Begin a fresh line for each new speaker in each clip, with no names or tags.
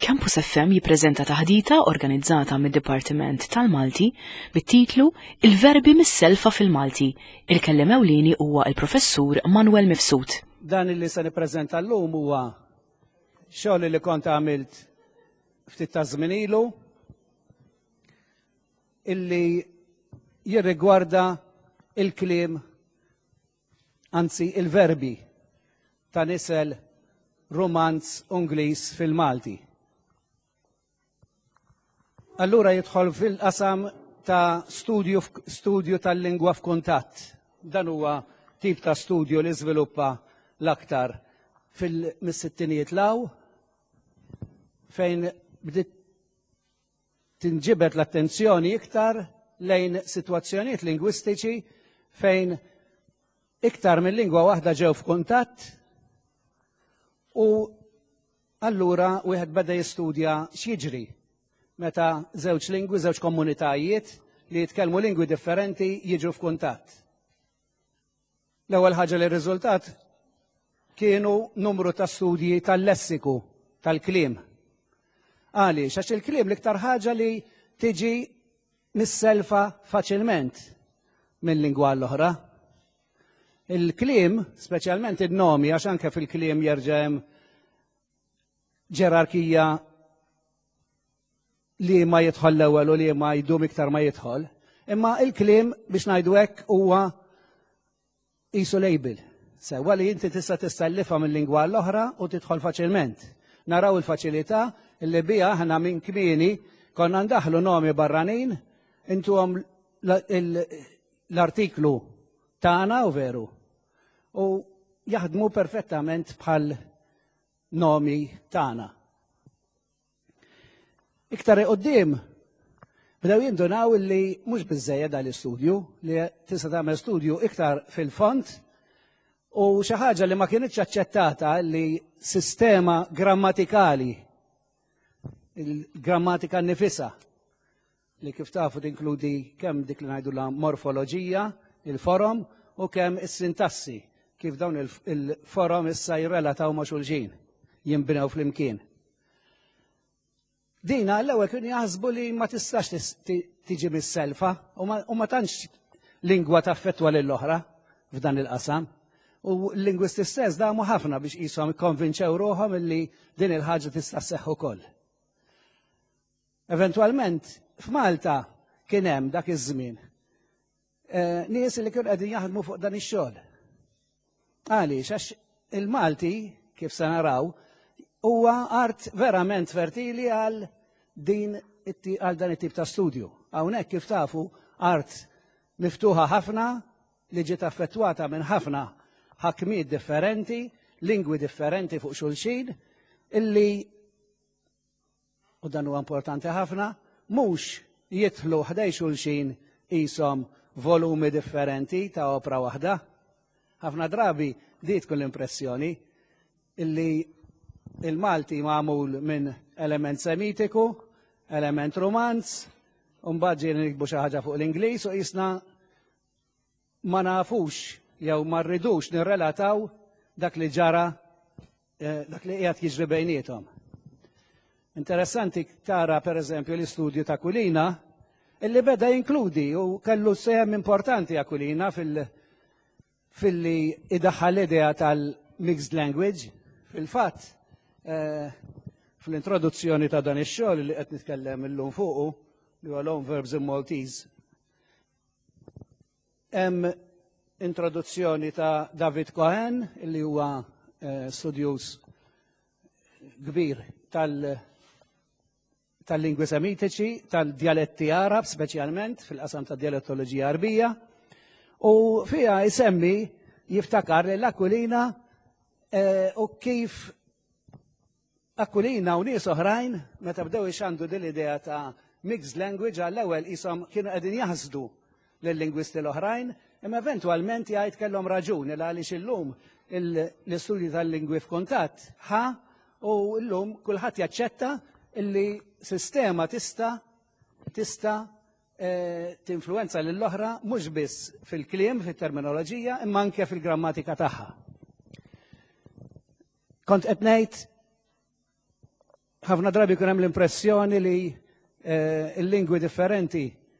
Campus FM jippreżenta taħdita organizzata mid-Dipartiment tal-Malti bit-titlu Il-verbi mis-selfa fil-Malti. Il-kellem ewlieni huwa il-Professur Manuel Mifsud.
Dan illi se nippreżenta llum huwa xogħol li kont għamilt ftit ta' żmien ilu illi jirrigwarda il-kliem, anzi il-verbi ta' nisel romanz Ungliż fil-Malti. Allura jidħol fil-qasam ta' studju tal-lingwa f'kuntatt. Dan huwa tip ta' studju li żviluppa l-aktar mis-sittinijiet law fejn bdiet tinġibed l-attenzjoni iktar lejn sitwazzjonijiet lingwistiċi fejn iktar minn lingwa waħda ġew f'kuntatt u allura wieħed beda jistudja x'jiġri meta żewġ lingwi, żewġ komunitajiet li jitkellmu lingwi differenti jiġu f'kuntatt. L-ewwel ħaġa li r-riżultat kienu numru ta' studji tal-lessiku tal-kliem. Għaliex għax il-kliem l-iktar ħaġa li tiġi mis-selfa faċilment minn lingwa l-oħra. Il-kliem, speċjalment in-nomi, għax anke fil-kliem jerġa' hemm ġerarkija li ma jidħol l-ewwel u li ma jdum iktar ma jidħol. Imma il-kliem biex ngħidu hekk huwa qisu label. Sewwa li inti tista' tistallifha mill-lingwa l-oħra u tidħol faċilment. Naraw il-faċilità illi biha aħna minn kmieni konna ndaħlu nomi barranin intuhom l-artiklu tagħna u veru. U jaħdmu perfettament bħal nomi tagħna. Iktar qoddim bdew jindunaw li mhux biżżejjed għall-istudju li tista' tagħmel studju iktar fil-font u xi ħaġa li ma kienitx aċċettata li sistema grammatikali, il-grammatika nnifisha li kif tafu tinkludi kemm dik li ngħidulha morfoloġija, il-forom u kemm is-sintassi kif dawn il-forom issa jirrelataw ma' xulxin, jinbnew flimkien. Dina l-ewwel kienu jaħsbu li ma tistax tiġi mis-selfa u ma tantx lingwa taffettwa lill-oħra f'dan il-qasam. U l-lingwisti stess damu ħafna biex qishom ikkonvinċew ruħhom illi din il-ħaġa tista' sseħħ ukoll. Eventwalment f'Malta kien hemm dak iż-żmien nies li kienu qegħdin jaħdmu fuq dan ix-xogħol. Għaliex għax il-Malti kif se naraw huwa art verament fertili għal dan it-tip ta' studju. Hawnhekk kif tafu art miftuħa ħafna li ġiet affettwata minn ħafna ħakmiet differenti, lingwi differenti fuq xulxin, illi u dan huwa importanti ħafna, mhux jidħlu ħdej xulxin qishom volumi differenti ta' opra waħda. Ħafna drabi di tkun l-impressjoni illi il-Malti magħmul minn element semitiku, element romanz, u mbagħad ġieli nikbu xi ħaġa fuq l-Ingliż u qisna ma nafux jew ma rridux nirrelataw dak li ġara dak li qiegħed jiġri bejniethom. Interessanti tara pereżempju l-istudju ta' Aquilina illi beda jinkludi u kellu sehem importanti Aquilina fil-li idaħħal l-idea tal-mixed language. Fil-fatt fl-introduzzjoni ta' dan ix-xogħol li qed nitkellem illum fuqu li huwa loan verbs in Maltese. Hemm introduzzjoni ta' David Cohen li huwa studjuż kbir tal-lingwi semitiċi, tal-djaletti Arab speċjalment fil-qasam tad dialettoloġija Arbija u fiha jsemmi jiftakar li l-Aquilina u kif Aquilina u nies oħrajn meta bdew ixandu din l-idea ta' mixed language għall-ewwel qishom kienu qegħdin jaħsdu lill-lingwisti l-oħrajn, imma eventwalment jgħid kellhom raġun għaliex illum l-istudji tal-lingwi f'kuntatt u llum kulħadd jaċċetta illi sistema tista' tinfluwenza lill-oħra mhux biss fil-kliem, fit-terminoloġija, imma anke fil-grammatika tagħha. Kont qed ngħid ħafna drabi kun hemm l-impressjoni li l-lingwi differenti,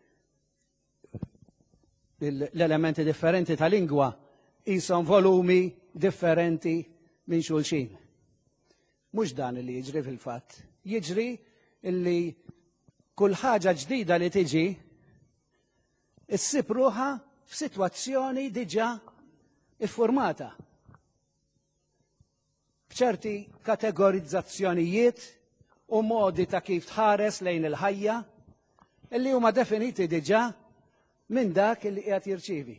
l-elementi differenti ta' lingwa jisom volumi differenti minn xulxin. Mhux dan li jiġri fil-fatt. Jiġri illi kull ħaġa ġdida li tiġi issib ruħha f'sitwazzjoni diġà iffurmata. B'ċerti kategorizzazzjonijiet u modi ta' kif tħares lejn il-ħajja illi huma definiti diġà minn dak li qiegħed jirċievi.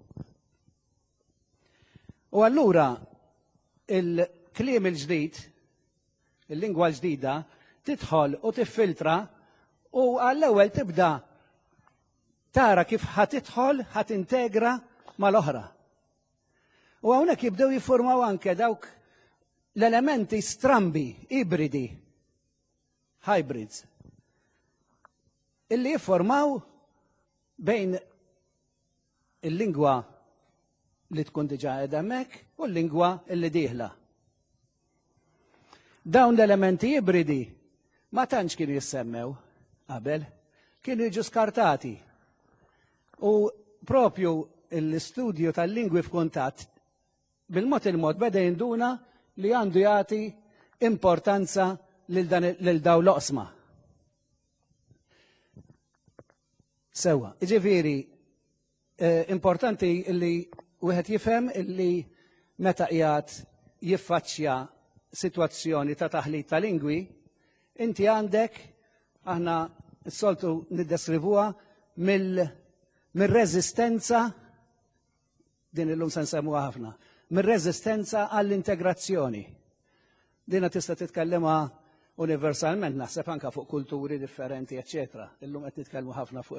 U allura il-kliem il-ġdid, il-lingwa l-ġdida, tidħol u tiffiltra u għall-ewwel tibda tara kif ħatidħol ħatintegra mal-oħra. U hawnhekk jibdew jiffurmaw anke dawk l-elementi strambi, ibridi, hybrids, illi jiffurmaw bejn il-lingwa li tkun diġà qiegħda hemmhekk u l-lingwa li dieħla. Dawn l-elementi ibridi ma tantx kienu jissemmew qabel, kienu jiġu skartati. U propju l-istudju tal-lingwi f'kuntatt bil-mod il-mod beda jinduna li għandu jagħti importanza lil dawn l-oqsma. Sewa, jiġifieri importanti li wieħed jifhem illi meta qiegħed jiffaċċja sitwazzjoni ta' taħlit ta' lingwi, inti għandek aħna s-soltu niddeskrivuha mill-reżistenza, din illum se nsemmuha ħafna, mir-reżistenza għall-integrazzjoni. Dina tista' titkellema universalment, naħseb anke fuq kulturi differenti, eċetera. Illum qed nitkellmu ħafna fuq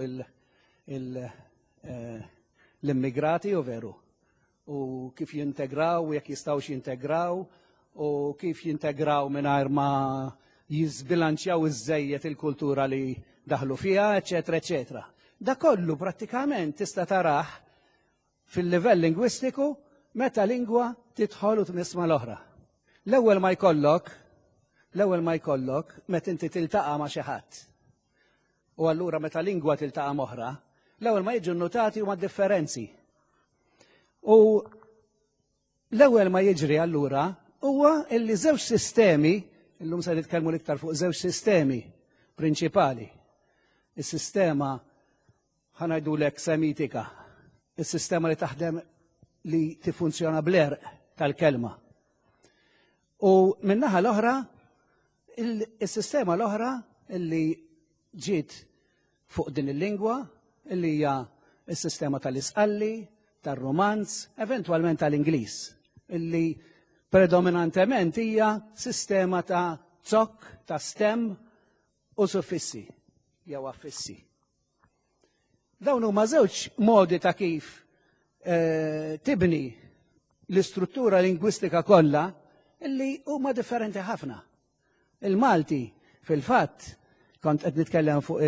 l-immigrati u veru, u kif jintegraw, u jekk jistgħux jintegraw, u kif jintegraw mingħajr ma jizbilanċjaw iż-żejjed il-kultura li daħlu fiha, eċetera, eċetera. Da kollu prattikament tista' tarah fil-livell lingwistiku meta lingwa tidħol u tnisma' l-oħra. L-ewwel ma jkollok meta inti tiltaqa' ma' xi ħadd. U allura meta lingwa tiltaqa' m'oħra, l-ewwel ma jiġu nnotati huma differenzi. U l-ewwel ma jiġri allura huwa illi żewġ sistemi, illum se nitkellmu iktar fuq żewġ sistemi prinċipali. Is-sistema ħanajdulek semitika, is-sistema li taħdem li tiffunzjona bl-erq tal-kelma. U min-naħa l-oħra, is-sistema l-oħra illi ġiet fuq din il-lingwa, illi hija s-sistema tal-isqalli, tar-romanz, eventwalment tal-Ingliż, illi predominantement hija sistema ta' zokk, ta' stem u suffissi, jew affissi. Dawn huma żewġ modi ta' kif tibni l-istruttura lingwistika kollha illi huma differenti ħafna. Il-Malti fil-fatt kont qed nitkellem fuq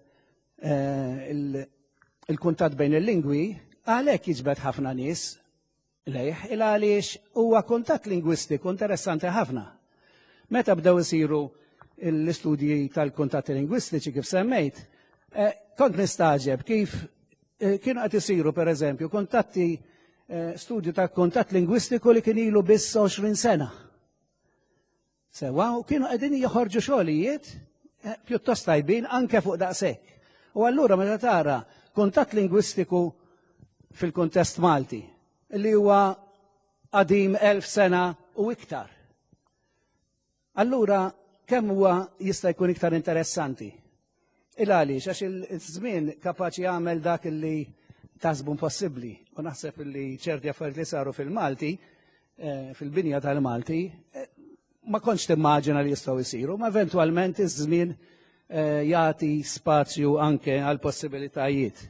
il-kuntatt bejn il-lingwi, għalhekk jiġbed ħafna nies lejh għaliex huwa kuntatt lingwistiku interessanti ħafna. Meta bdew isiru l-istudji tal-kuntatti lingwistiċi kif semmejt, kont nistaġeb kif kienu qed isiru pereżempju kuntatti studju ta' kuntatt lingwistiku li kien ilu biss 20 sena. Sewa, u kienu qegħdin joħorġu xogħlijiet pjuttost tajbin anke fuq daqshekk. U allura meta tara kuntatt lingwistiku fil-kuntest Malti li huwa qadim 1000 sena u iktar. Allura kemm huwa jista' jkun iktar interessanti? Il-għaliex għax il-żmien kapaċi jagħmel dak li taħsbu impossibbli. U naħseb li ċerti affarijiet li saru fil-Malti, fil-binja tal-Malti, ma kontx timmaġina li jistgħu jsiru, ma eventwalment iż-żmien jagħti spazju anke għal possibilitajiet.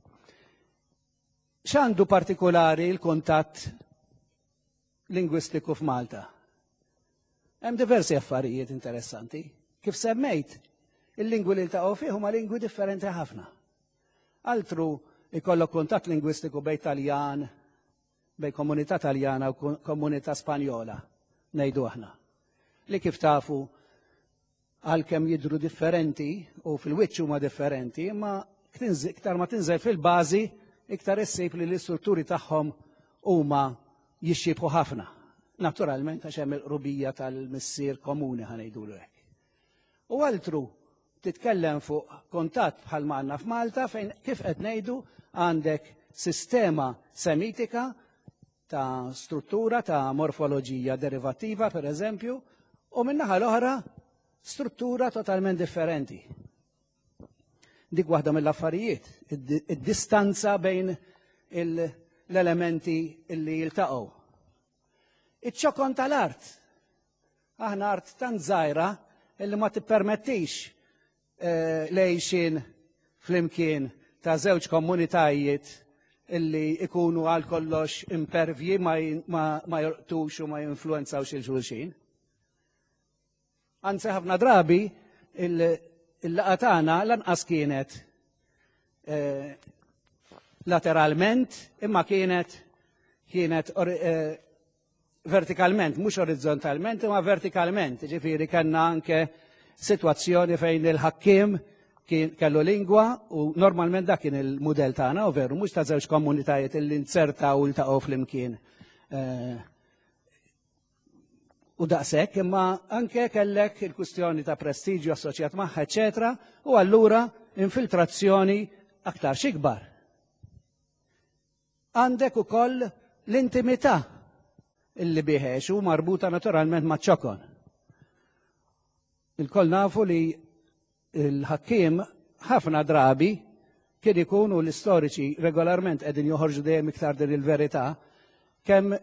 X'għandu partikolari l-kuntatt lingwistiku f'Malta? Hemm diversi affarijiet interessanti. Kif semmejt, il-lingwi li ltaqgħu fih huma lingwi differenti ħafna. Altru ikollok kuntatt lingwistiku bejn Taljan, bejn komunità Taljana u komunità Spanjola, ngħidu aħna. Li kif tafu għalkemm jidhru differenti u fil-wiċċ huma differenti, imma iktar ma tinżel fil-bażi iktar issib li l-istrutturi tagħhom huma jixxibħu ħafna. Naturalment għax hemm il-qrubija tal-missier komuni ħanejdulu hekk. U altru titkellem fuq kontatt bħal manna f'Malta fejn kif qed ngħidu għandek sistema semitika ta' struttura ta' morfoloġija derivattiva pereżempju, u min-naħa l-oħra struttura totalment differenti. Dik waħda mill-affarijiet, id-distanza bejn l-elementi li jiltaqgħu. Iċ-ċokon tal-art. Aħna art tant żgħira illi ma tippermettix lejxin flimkien ta' żewġ komunitajiet illi ikunu għal kollox impervji ma jorqtux u ma jinfluenzawx il-xulxin. Anzi ħafna drabi il-laqa tagħna lanqas kienet lateralment imma kienet vertikalment, mhux orizzontalment imma vertikalment. Ġifieri kellna anke sitwazzjoni fejn il-ħakkiem kellu lingwa u normalment dak kien il-mudell tagħna u veru mhux ta' żewġ komunitajiet illi nsertaw u ltaqgħu flimkien. U daqshekk imma anke kellek il-kwistjoni ta' prestiġju assoċjat magħha, eċetera, u allura infiltrazzjoni aktar xi kbar. Għandek ukoll l-intimità illi biħex u marbuta naturalment maċ-ċokon. Il-koll nafu li il-ħakkiem ħafna drabi kien ikunu l-istoriċi regolarment qegħdin joħorġu dejjem iktar din il-verità kemm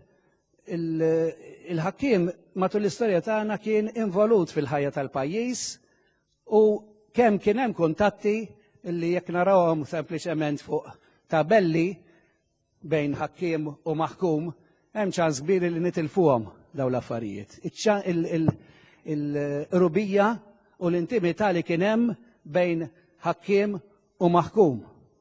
il-ħakkiem matul l-istorja tagħna kien involut fil-ħajja tal-pajjiż u kemm kien hemm kuntatti illi jekk narawhom sempliċement fuq tabelli bejn ħakkiem u maħkum hemm ċans kbir li nitilfuhom dawn l-affarijiet. Il-rubija u l-intimità li kien hemm bejn ħakkiem u maħkum.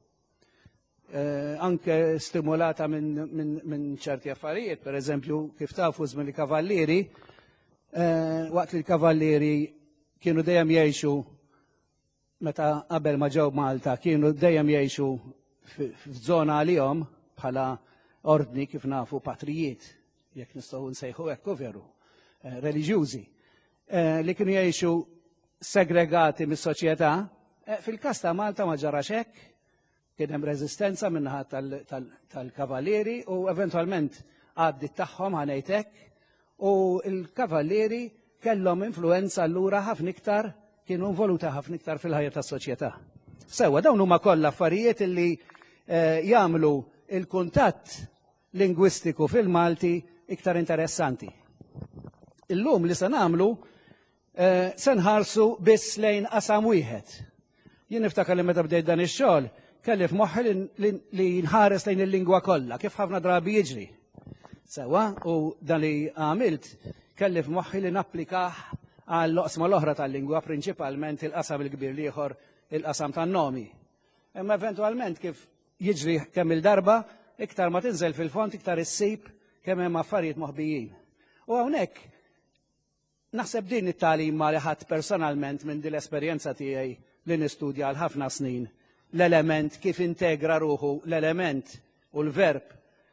Anke stimulata minn ċerti affarijiet, per eżempju, kif tafu żmien il-kavallieri, waqt li l-kavallieri kienu dejjem jgħixu meta qabel ma ġew Malta, kienu dejjem jgħixu f'żona għalihom bħala ordni kif nafu patrijiet, jekk nistgħu nsejħu hekk veru, reliġjużi, li kienu jgħixu segregati mis-soċjetà. Fil-każ ta' Malta ma ġarax hekk, kien hemm reżistenza min-naħa tal-kavallieri u eventwalment għaddit tagħhom ħanejt hekk, u l-kavallieri kellhom influenza allura ħafna iktar, kienu involuta ħafna iktar fil-ħajja tas-soċjetà. Sewwa dawn huma kollha affarijiet illi jagħmlu il-kuntatt lingwistiku fil-Malti iktar interessanti. Illum li se nagħmlu se nħarsu biss lejn qasam wieħed. Jien niftakar li meta bdejt dan ix-xogħol kelli f'moħħi li nħares lejn il-lingwa kollha, kif ħafna drabi jiġri. Sewwa, u dan li għamilt kelli f'moħħi li napplikah għall-oqsma l-oħra tal-lingwa, prinċipalment il-qasam il-kbir li ieħor il-qasam tan-nomi. Imma eventwalment kif jiġri kemm il-darba, iktar ma tinżel fil-font, iktar issib kemm hemm affarijiet moħbijin. U hawnhekk naħseb din it-tagħlima li ħadd personalment minn din l-esperjenza tiegħi li nistudja għal ħafna snin l-element kif integra ruħu l-element u l-verb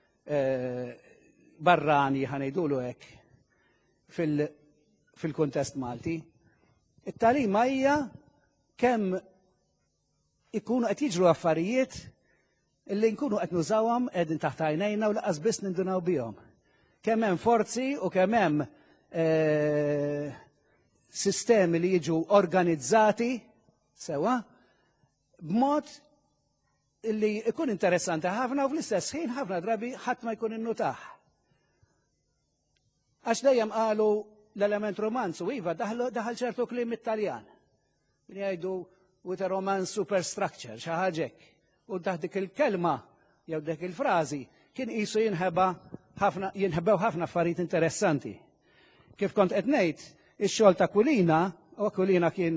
barrani ħanejdulu hekk fil-kuntest Malti. It-tagħlima hija kemm ikunu qed jiġru affarijiet illi nkunu qed nużawhom qegħdin taħt għajnejna u laqas biss nindunaw bihom. Kemm hemm forzi u kemm hemm sistemi li jiġu organizzati sewa b'mod li ikun interessanti ħafna u fl-istess ħin ħafna drabi ħadd ma jkun innutaħ. Għax dejjem qalu l-element romanzu iva daħal ċertu kliem It-Taljan. Jgħidu with a romance superstructure xi ħaġa hekk. U taħt dik il-kelma jew dik il-frażi kien qisu jinħebbew ħafna affarijiet interessanti. Kif kont qed ngħid, ix-xogħol ta' Aquilina, u Aquilina kien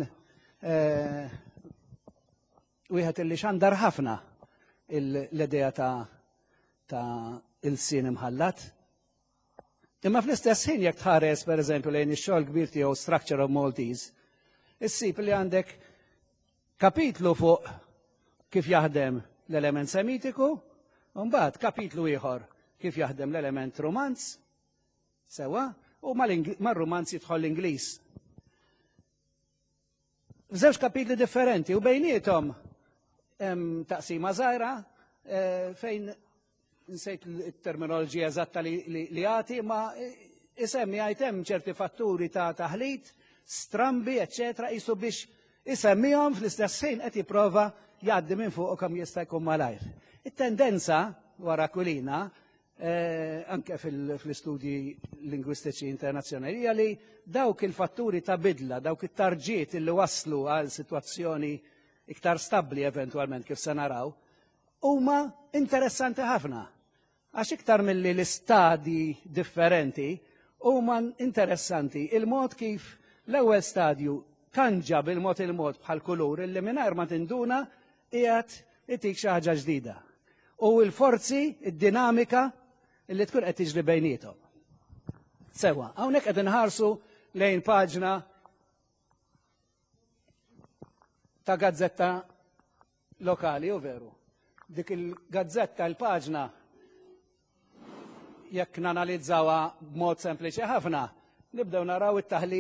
wieħed illi xandar ħafna l-idea ta' il-sien imħallat. Imma fl-istess ħin jekk tħares pereżempju lejn ix-xogħol kbir tiegħu Structure of Maltese, issib li għandek kapitlu fuq kif jaħdem l-element semitiku, u mbagħad kapitlu ieħor kif jaħdem l-element romanz, sewa, u mar-romanz jidħol l-Ingliż. F'żewġ kapitli differenti u bejniethom taqsima żgħira fejn nsejt il-terminoloġija eżatta li għati, ma isemmi għajtem ċerti fatturi ta' taħlit, strambi, eccetera, jisu biex isemmihom fl-istess ħin qed jipprova jgħaddi minn fuq kemm jista' jkun malajr. It-tendenza wara kulina anke fl-istudji lingwistiċi internazzjonali hija li dawk il-fatturi ta' bidla, dawk it-tarġiet illi waslu għal sitwazzjoni iktar stabbli eventwalment kif se naraw, huma interessanti ħafna. Għax iktar milli l-istadji differenti huma interessanti il-mod kif l-ewwel stadju kanġab il-mod bħal kulur illi mingħajr ma tinduna qiegħed itik xi ħaġa ġdida. U l-forzi, id-dinamika illi tkun qed tiġri bejniethom. Sewa, hawnhekk qed inħarsu lejn paġna ta' gazzetta lokali, u veru. Dik il-gazzetta l-paġna jekk nanalizzawa b'mod sempliċi ħafna, nibdew naraw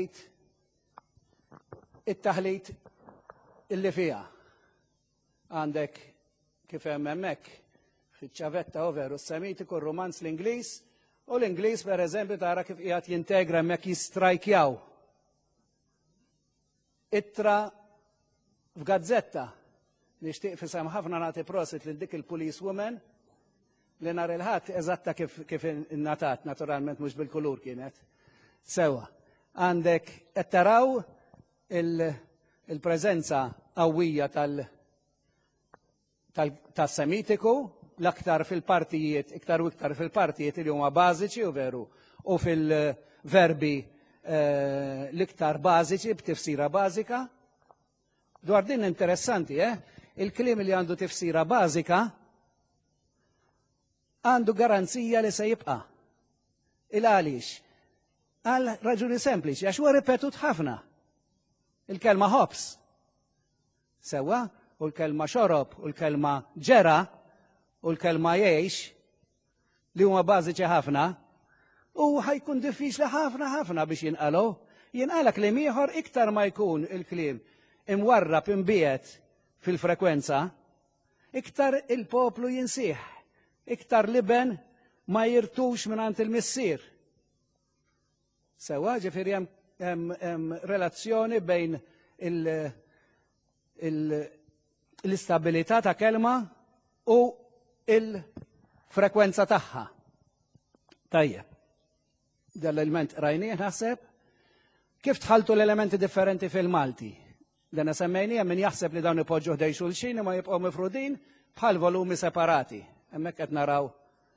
it-taħlit illi fiha. Għandek kif hemm hemmhekk fiċ-ċavetta veru s-semitiku, r-romanz l-Ingliż, u l-Ingliż pereżempju tara kif qiegħed jintegra hemmhekk jistrajkjaw. Ittra f'gazzetta nixtieq fisem ħafna nagħti prosit lil dik il-police woman li nhar il-ħadd eżatta kif innatat, naturalment mhux bil-kulur kienet. Sewa, għandek qed taraw il-preżenza qawwija tas-semitiku l-aktar fil-partijiet, iktar u iktar fil-partijiet li huma bażiċi u veru, u fil-verbi l-iktar bażiċi b'tifsira bażika. Dwar din interessanti, il-kliem li għandu tifsira bażika għandu garanzija li se jibqa'. Il-għaliex? Għal raġuni sempliċi, għax huwa ripetut ħafna. Il-kelma ħobs. Sewa, u l-kelma xorob, u l-kelma ġera, u l-kelma jgħix li huma bażiċi ħafna, u ħajkun diffiċli ħafna biex jinqalgħu. Jinqala kliem ieħor iktar ma jkun il-kliem imwarrab imbiet fil-frekwenza, iktar il-poplu jinsieħ. Iktar liben ma jirtux mingħand il-missier. Sewa, ġifieri hemm relazzjoni bejn l-istabilità ta' kelma u il-frekwenza tagħha. Tajjeb. Dal-element rajnieh naħseb kif tħaltu l-elementi differenti fil-Malti. Dan semmejnija min jaħseb li dawn ipoġġu ħdej xulxin ma jibqgħu mifrudin bħal volumi separati. Hemmhekk qed naraw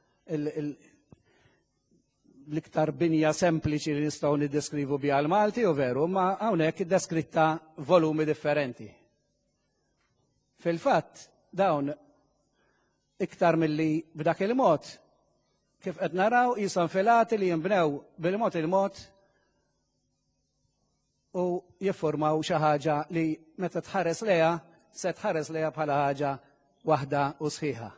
l-iktar binja sempliċi li nistgħu niddeskrivu biha l-Malti u veru, ma hawnhekk iddeskritta volumi differenti. Fil-fatt dawn iktar milli b'dak il-mod kif qed naraw qishom filati li jinbnew bil-mod il-mod u jiffurmaw xi ħaġa li meta tħares lejha se tħares lejha bħala ħaġa waħda u sħiħa.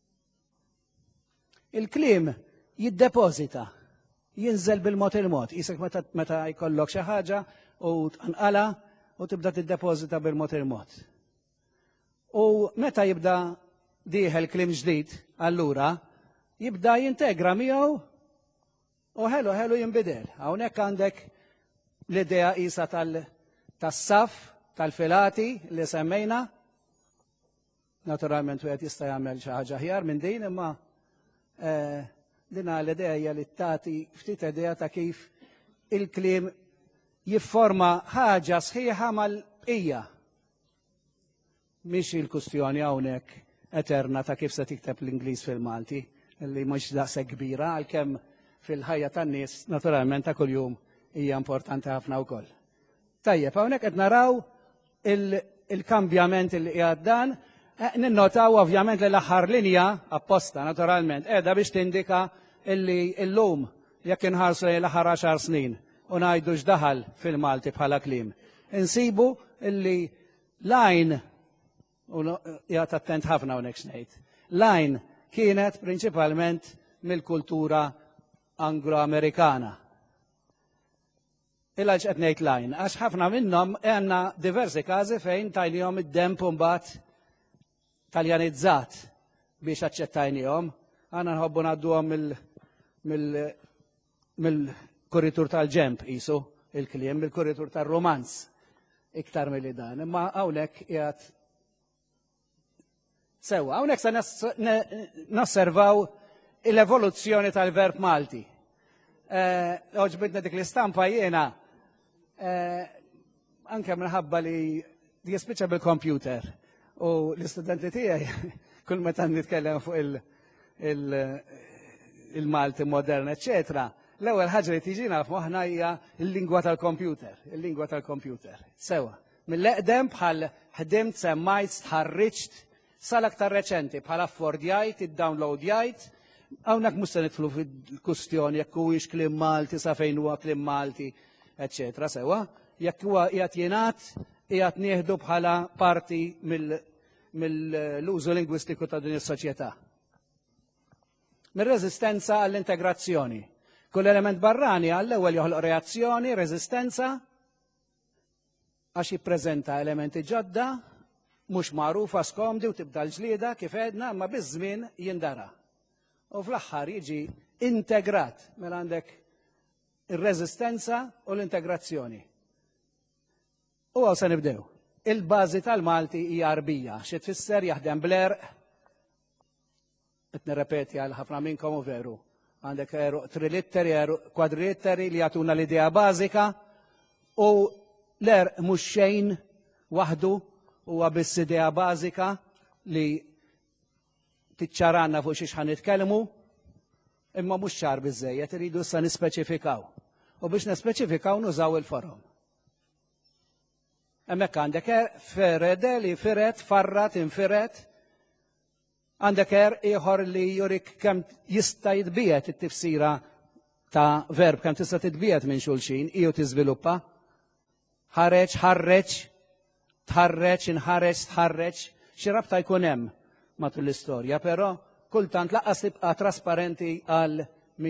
Il-kliem jiddepożita, jinżel bil-mod il-mod. Isek meta jkollok xi ħaġa u tqanqala u tibda tiddepożita bil-mod il-mod. U meta jibda dieħel kliem ġdid, allura jibda jintegra miegħu u ħelu jinbidel. Hawnhekk għandek l-idea qisha tas-saf, tal-filati li semmejna. Naturalment wieħed jista' jagħmel xi ħaġa aħjar minn din, imma dina l-idea hija li tagħti ftit idea ta' kif il-kliem jifforma ħaġa sħiħa mal-bqija. Mhix il-kustjoni hawnhekk eterna ta' kif se tikteb l-Ingliż fil-Malti, li mhux daqshekk kbira għalkemm fil-ħajja tan-nies naturalment ta' kuljum hija importanti ħafna wkoll. Tajjeb, hawnhekk qed naraw il-kambjament li qiegħed dan. Ninnotaw ovvjament li l-aħħar linja apposta naturalment qiegħda biex tindika illi llum jekk inħarsu l-aħħar 10 snin u ngħidu x'daħal fil-Malti bħala kliem. insibu illi lajn, u jgħat attent ħafna hawnhekk x'ngħid, lajn kienet prinċipalment mill-kultura Anglo-Amerikana. Illa qed ngħid lajn, għax ħafna minnhom għandna diversi każi fejn tajnihom id-demp mbagħad taljanizzat biex aċċettajnihom. Għandna nħobbu ngħadduhom mill-korritur tal-ġemp qisu il-kliem, mill-korritur tar-romanz iktar milli dan. Imma hawnhekk qiegħed sewwa, hawnhekk se nosservaw l-evoluzzjoni tal-verb Malti. Oġbitna dik l-istampa jiena anke minħabba li jispiċċa bil-computer u l-istudenti tiegħi kull meta nitkellem fuq il-Malti modern, eccetera. L-ewwel ħaġa li tiġina f'moħħna hija l-lingwa tal-computer, il-lingwa tal-computer. Sewa, mill-eqdem bħal ħdimt, semmajt, tħarriġt, sal-aktar reċenti bħal affordjajt, id-downloadjajt, hawnhekk mhux se nidħlu fil-kustjoni jekk huwiex kliem Malti sa fejn huwa kliem Malti, eccetera. Sewa, jekk huwa qiegħed jingħad qiegħed nieħdu bħala parti mill-użu lingwistiku ta' din is-soċjetà. Mir-reżistenza għall-integrazzjoni. Kull element barrani għall-ewwel joħloq reazzjoni, reżistenza, għax jippreżenta elementi ġodda, mhux magħrufa skomdi u tibda l-ġlieda kif għedna, imma biż-żmien jindara. U fl-aħħar jiġi integrat mela għandek ir-reżistenza u l-integrazzjoni. U għaw se nibdew. Il-bażi tal-Malti hija arbija, xi tfisser jaħdem bl-erq, qed nirrepeti għal ħafna minnkom u veru. Għandek trilitteri, kwadritteri li jagħtuna l-idea bażika u l-erq mhux xejn waħdu huwa biss idea bażika li tiċċaranna fuq xiex ħanitkellmu, imma mhux ċar biżżejjed, iridu issa nispeċifikaw. U biex nispeċifikaw nużaw il-forom. Hemmhekk għandek ferede li firet, farrat, infiret, għandek ieħor li jurik kemm jista' jitbiet it-tifsira ta' verb kemm tista' titbiet minn xulxin, iju tiżviluppa. Ħareġ, ħarreġ, tħarreġ, inħareġ, tħarreġ, xi rabta jkun hemm matul l-istorja, però kultant laqqas tibqa' trasparenti għal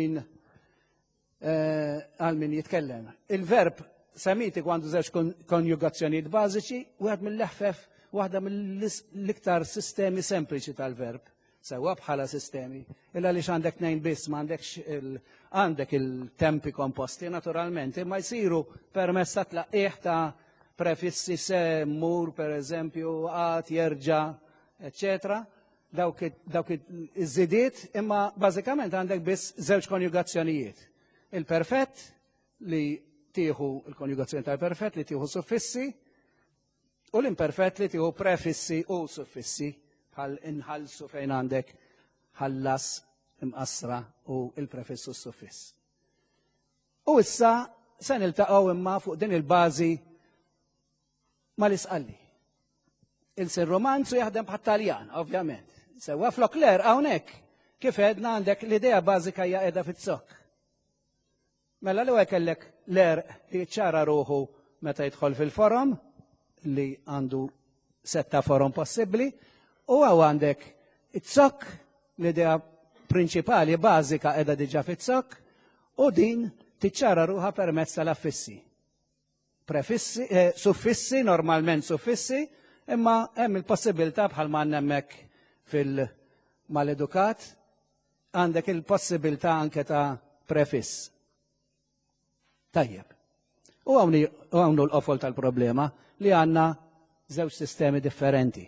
min jitkellem. Il-verb semiti għandu żewġ konjugazzjonijiet bażiċi, wieħed mill-leħfef waħda mill-iktar sistemi sempliċi tal-verb, sewa bħala sistemi. Illa li għandek nejn biss, ma għandek il-tempi komposti naturalment, imma jsiru permezz ta' tlaqqih ta' prefissi se, mur, per eżempju, għat, jerġa', eccetera. Dawk iż-żidiet, imma bażikament għandek biss żewġ konjugazzjonijiet. Il-perfett li tieħu il-konjugazzjoni tal-perfett li tieħu suffissi u l-imperfett li tieħu prefissi u suffissi bħal inħallsu fejn għandek ħallas, imqassra u il-prefissu s-suffiss. U issa se niltaqgħu imma fuq din il-bażi mal-isqalli. Il-sin romanzu jaħdem bħat-Taljan, ovvjament. Sewa flok l-er hawnhekk kif għedna għandek l-idea bażika hija qiegħda fit-sokk. Mela l-ewwel kellek l-er li ċara ruħu meta jidħol fil-forum li għandu setta forum possibbli u għaw għandek it-sokk l-idea prinċipali bażika qiegħda diġà fit-sokk u din tiċċara ruħha permezz tal-affissi. Prefissi, suffissi, normalment suffissi, imma hemm il-possibilità bħal ma hemmhekk fil-maledukat għandek il-possibilità anke ta' prefiss. Tajjeb. U għawnu l-qofol tal-problema li għanna żewġ sistemi differenti.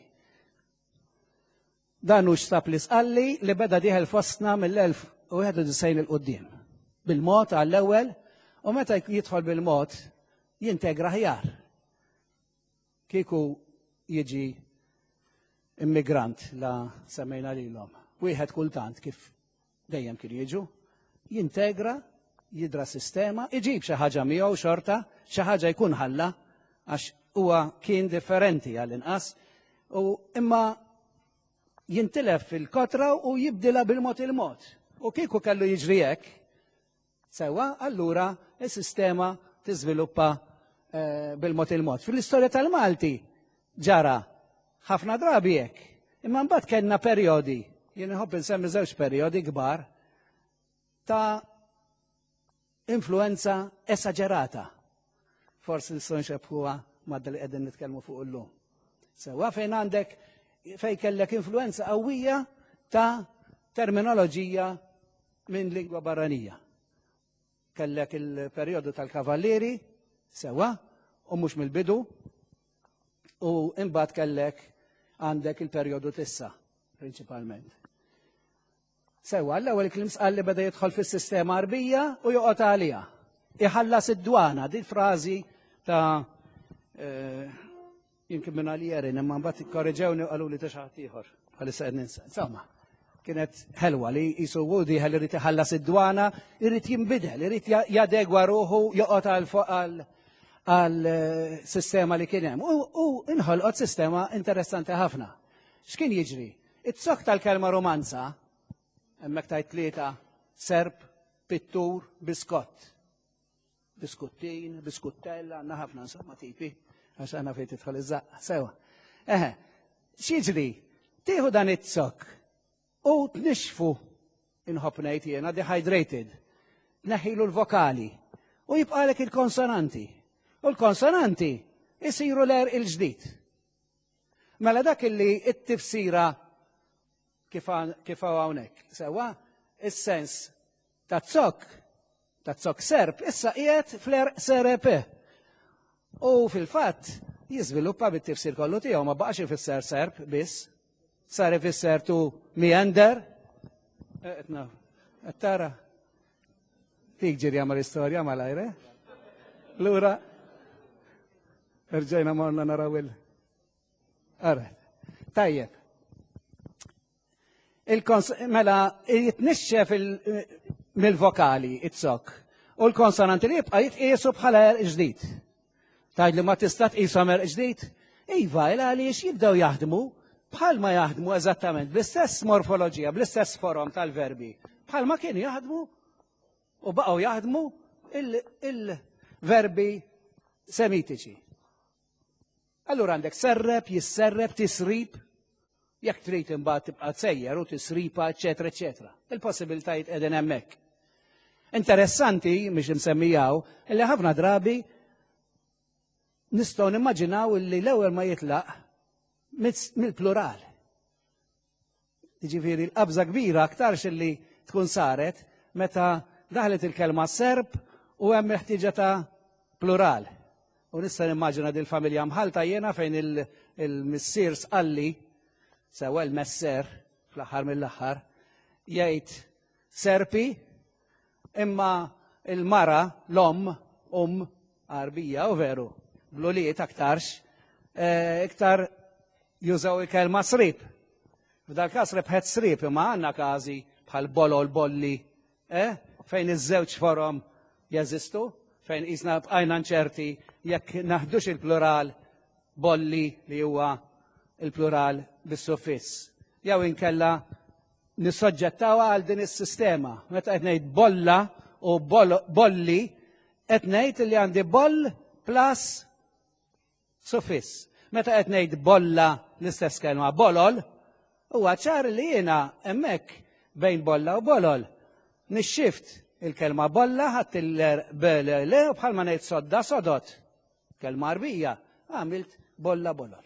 Dan hux sab li sqalli li beda diħel fostna mill-1991 il-qoddim. Bil-mod għall-ewwel u meta jidħol bil-mod jintegra ħjar. Kieku jiġi immigrant la semmejna lilhom. Wieħed kultant kif dejjem kien jiġu, jintegra, jidra sistema, iġib xi ħaġa miegħu xorta, xi ħaġa jkun ħalla għax huwa kien differenti għall-inqas u imma jintilef fil-kotra u jibdilha bil-mod il-mod. U kieku kellu jiġri hekk, sewa allura is-sistema tiżviluppa bil-mod il-mod. Fil-istorja tal-Malti ġara ħafna drabi hekk. Imma mbagħad kellna perjodi, jien inħobb insemmi żewġ perjodi kbar ta' influenza esagerata. Forsi nistgħu nxebbħuha madda li qegħdin nitkellmu fuq illum. Sewwa fejn għandek fejn kellek influenza qawwija ta' terminoloġija minn lingwa barranija. Kellek il-perjodu tal-kavallieri, sewa, u mhux mill-bidu, u imbagħad kellek għandek il-perjodu tissa, prinċipalment. Sewa, l-ewwel klim sqal li beda jidħol fis-sistema arbija u joqgħod għaliha. Iħallas id-dwana, di frażi ta' jimkien minn għaljerin, imma mbagħad ikkorreġewni u qalu li ta' xi ħadd ieħor bħalissa qed ninsa. Insomma, kienet ħelwa li jisu Woody ħalli irid iħallas id-dwana, irid jinbidel, irid jadegwa ruħu joqgħod għal-sistema li kien hemm. U inħolqot sistema interessanti ħafna. X'kien jiġri? It-sok tal-kelma romanza, hemmhekk tajt tlieta serb, pittur, biskott. Biskuttin, biskuttella, għandna ħafna insomma tipi, għax għandna fejn tidħol iż-żaqqa. Sewa. X'jiġri? Tieħu dan it-sok u tnixfu inħobb ngħid jiena dehydrated. Neħilu l-vokali u jibqalek il-konsonanti. U l-konsonanti isiru l-er il-ġdid. Mela dak illi it-tifsira kif hawnhekk. Sewa, is-sens ta' serb issa qiegħed fl-er serep. U fil-fatt jiżviluppa bit-tifsir kollu tiegħu ma baqax ifisser serb biss. Sar ifisser tu meander. Tara. Fik ġiri għamal istorja mal-ajre. Lura. Erġajna morna narawil. Arret. Tajjeb. Mela jitnixxef mill-vokali, it-sok. U l-konsonanti li jibqa' jitqisu bħala ġdid. Tajdli ma tista' tqishom ġdid? Iva, għaliex jibdew jaħdmu bħalma jaħdmu eżattament bl-istess morfoloġija, bl-istess forom tal-verbi. Bħalma kienu jaħdmu u baqgħu jaħdmu il-verbi semitiċi. Allura għandek serreb, jisserreb, tisrib, jekk trid imbagħad tibqa' tsejjer u tisripa, eċetera, eċetera. Il-possibilitajiet qegħdin hemmhekk. Interessanti biex imsemmijaw illi ħafna drabi nistgħu nimmaġinaw illi l-ewwel ma jitlaq mill-plural. Jiġifieri l-qabża kbira aktarx illi tkun saret meta daħlet il-kelma serb u hemm ħtieġa ta' plural. U nista' nimmaġina din familja mħalta jiena fejn il-missier sqalli sewa l-messer fl-aħħar mill-aħħar jgħid serpi imma il-mara l-om arbija u veru bluliet aktarx iktar jużaw il-kelma srib. F'dal każ rebħet srib imma għandna każi bħal bolol bolli fejn iż-żewġ forom jeżistu, fejn qisna bqajna nċerti jekk naħdux il-plural bolli li huwa il-plural bis-suffiss. Jew inkella nissoġġettawha għal din is-sistema. Meta qed ngħid bolla u bolli qed ngħid li għandi boll plus suffiss. Meta qed ngħid bolla l-istess kelma bolol, huwa ċar li jiena hemmhekk bejn bolla u bolol nixxift il-kelma bolla ħadd il-bele u bħalma ngħid sodda sodot. Kelma arbija għamilt bolla bolol.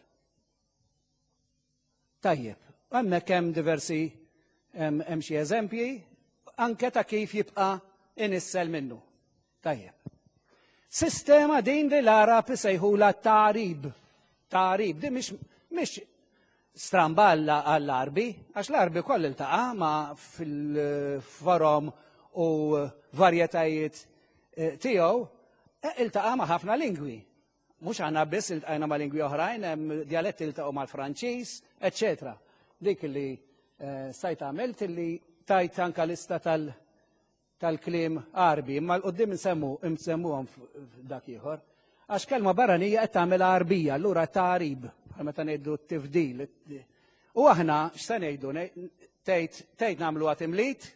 Tajjeb, hemmhekk hemm diversi hemm xi eżempji anke ta' kif jibqa' inissel minnu. Tajjeb. Sistema din li l-Arab isejħula tarib. Tarib, di mhix stramballa għall-Arbi, għax l-Arbi koll iltaqa' ma' fil-forom u varjetajiet tiegħu iltaqa' ma' ħafna lingwi. Mhux għandna biss iltqajna ma' lingwi oħrajn, hemm dialetti iltaqgħu mal-Franċiż, eċċetera. Dik li stajt għamilt li tajt anka lista tal-kliem Arbi, imma l-qoddim insemmuhom dak ieħor. Għax kelma barranija qed tagħmel Arbija, allura tarib, meta ngħidu t-tifdil. U aħna x'se ngħidu tgħid nagħmluha timlit,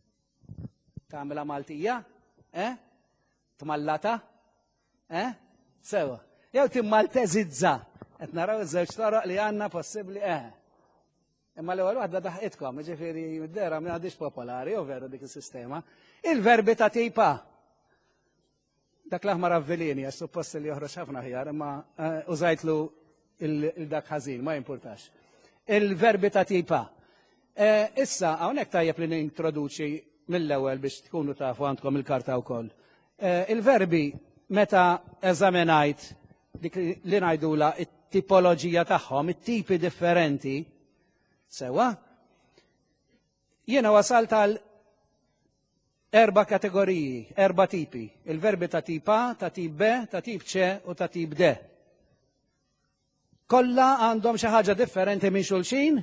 tagħmilha Maltija, tmallata, Sewa. Jew timmalteżizza. Qed naraw iż-żewġ toroq li għandna possibbli Imma l-ewwel waħda daħqitkom, ġifieri mid-dera ma għadix popolari, u veru dik is-sistema. Il-verbi ta' tipa. Dak l-aħmar avvelini, għax suppost li joħroġ ħafna ħjar, imma użajtlu il-dak ħażin, ma jimpurtax. Il-verbi ta' tipa. Issa, hawnhekk tajjeb li nintroduċi mill-ewwel biex tkunu tafu għandkom il-karta wkoll. Il-verbi meta eżaminajt dik li ngħidula it-tipoloġija tagħhom, it-tipi differenti, sewa, jiena wasalt għal 4 kategoriji, 4 tipi. Il-verbi ta' tip A, ta' tip B, ta' tip C u ta' tip D. Kollha għandhom xi ħaġa differenti minn xulxin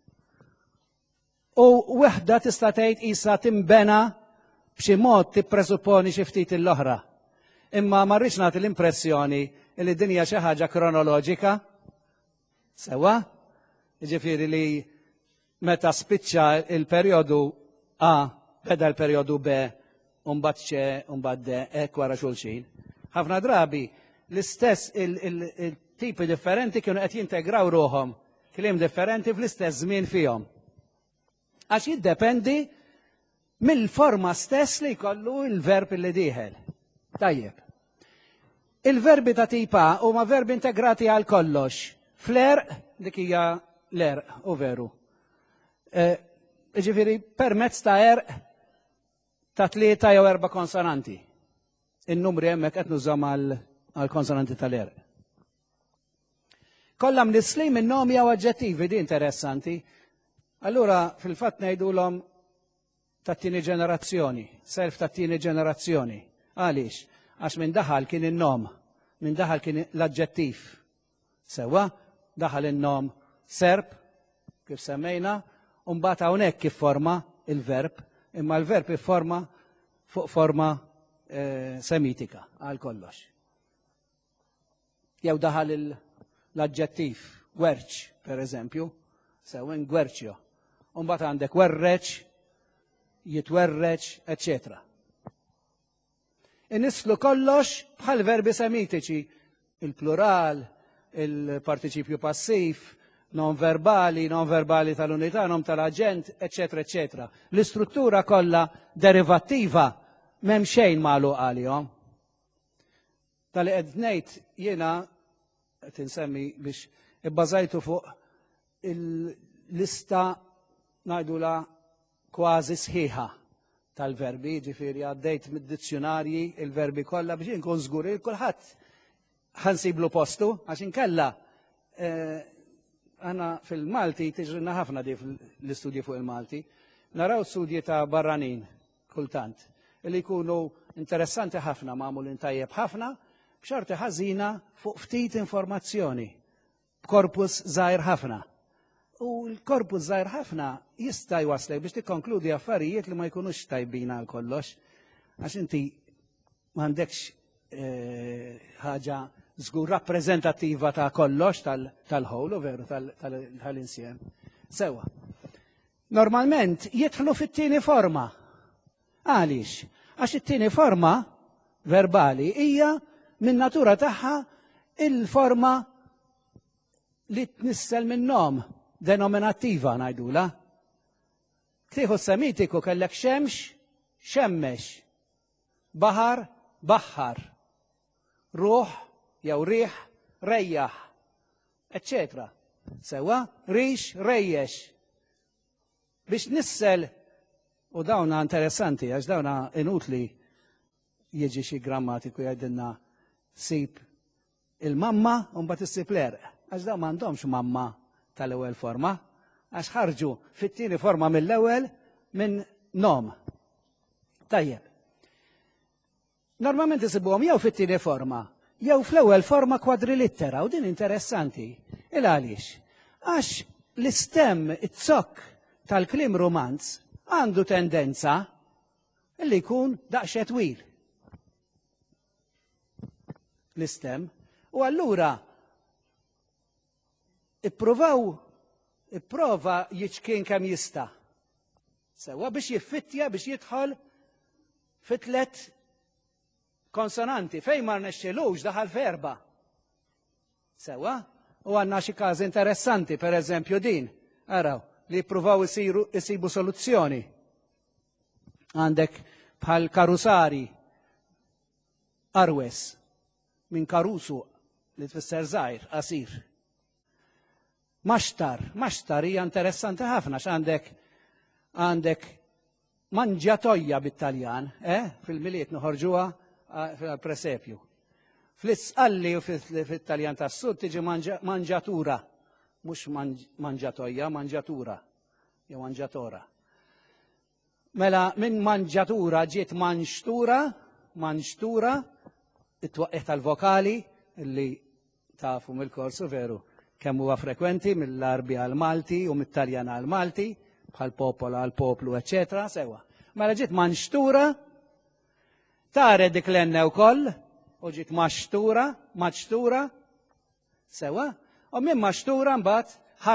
u waħda tista' tgħid qisha timbena b'xi mod tippresupponi xi ftit l-oħra. Imma ma rridx nagħti l-impressjoni li din hija xi ħaġa kronoloġika. Sewa? Jiġifieri li meta spiċċa il-perjodu A beda l-perjodu B u mbagħad C u mbagħad D hekk wara xulxin. Ħafna drabi l-istess il-tipi differenti kienu qed jintegraw ruhom kliem differenti fl-istess żmien fihom. Għax jiddependi mill-forma stess li jkollu il-verb li dieħel. Tajjeb. Il-verbi ta' tip A huma verbi integrati għal kollox. Fl-erq dik hija l-erq u veru. Ġifieri permezz ta' erq ta' 3 jew 4 konsonanti. In-numri hemmhekk qed nużhom għall konsonanti tal-erq. Kollha mnisli minn nomi jew aġġettivi di interessanti. Allura fil-fatt ngħidulhom tat-tieni ġenerazzjoni, self tat-tieni ġenerazzjoni. Għaliex? Għax minn daħal kien in-nom, minn daħal kien l-aġġettiv. Sewa, daħal in-nom serb, kif semmejna, u mbagħad hawnhekk kif forma il-verb, imma l-verb ifforma fuq forma semitika għal kollox. Jew daħal l-aġġettiv werċ, per eżempju, sewen gwerċjo. U mbagħad għandek werreċ, jitwerreċ, eccetera. Inislu kollox bħal verbi semitiċi, il-plural, il-partiċipju passiv, non-verbali tal-unità, nom tal-aġent, eccetera, eccetera. L-istruttura kollha derivattiva m'hemm xejn magħluq għalihom. Tal-li qed ngħid jiena qed insemmi biex ibbażajtu fuq il-lista ngħidula kważi sħiħa tal-verbi, ġifieri għaddejt mid-dizzjonarji il-verbi kollha biex inkun żgur kulħadd ħansiblu postu għax inkella għana fil-Malti tiġrina ħafna di l-istudji fuq il-Malti, naraw studji ta' barranin kultant, li jkunu interessanti ħafna, magħmulin tajjeb ħafna, b'xorti ħażina fuq ftit informazzjoni, b'korpus żgħir ħafna. U l-korpus żgħir ħafna jista' jwaslek biex tikkonkludi affarijiet li ma jkunux tajbin għal kollox, għax inti m'għandekx ħaġa żgur rappreżentattiva ta' kollox tal-ħol, u veru tal-insiem. Sewa. Normalment jidħlu fit-tieni forma. Għaliex? Għax it-tieni forma verbali hija min natura tagħha il-forma li tnissel minn nom denominattiva ngħidula. Tieħu semitiku kellek xemx, xemmex, baħar, baħħar, ruħ, jew riħ, rejjaħ, eccetera. Sewa, rix, rejjex. Biex nissel, u dawna interessanti, għax dawna inutli jiġi xi grammatiku jgħidilna sib il-mamma u mbagħad issib l-erq. Għax dawn m'għandhomx mamma tal-ewwel forma, għax ħarġu fit-tieni forma mill-ewwel minn nom. Tajjeb. Normalment isibuhom jew fit-tieni forma, jew fl-ewwel forma kwadrilittera, u din interessanti. Il għaliex? Għax l-istem it-zokk tal-kliem romanz għandu tendenza li jkun daqsxejn twil. L-istem. U allura ipprova jiċkien kemm jista'. Sewa biex jiffittja biex jidħol fit-tlet konsonanti, fejn ma rnexxilux daħal verba. Sewa? U għandna xi każi interessanti, pereżempju din, araw, li jippruvaw isibu soluzzjoni. Għandek bħal karusari, arwes, minn karusu li tfisser żgħir, qasir. Maxtar hija interessanti ħafna għandek manġatojja bit-Taljan, fil-miliet noħorġuha fil-presepju. Fl-isqalli u fit-Taljan tas-Sud tiġi manġatura, mhux manġatojja, manġatura jew manġatora. Mela minn manġatura ġiet manġtura, it-twaqqih tal-vokali illi tafu mill-korsu veru kemm huwa frekwenti mill-Arbi għal Malti u mit-Taljan għal Malti, bħal popola għal poplu, eccetera, sewa. Mela ġiet manġtura, tared dik l-enne wkoll, u ġiet maċtura, sewa, u minn maċtura mbagħad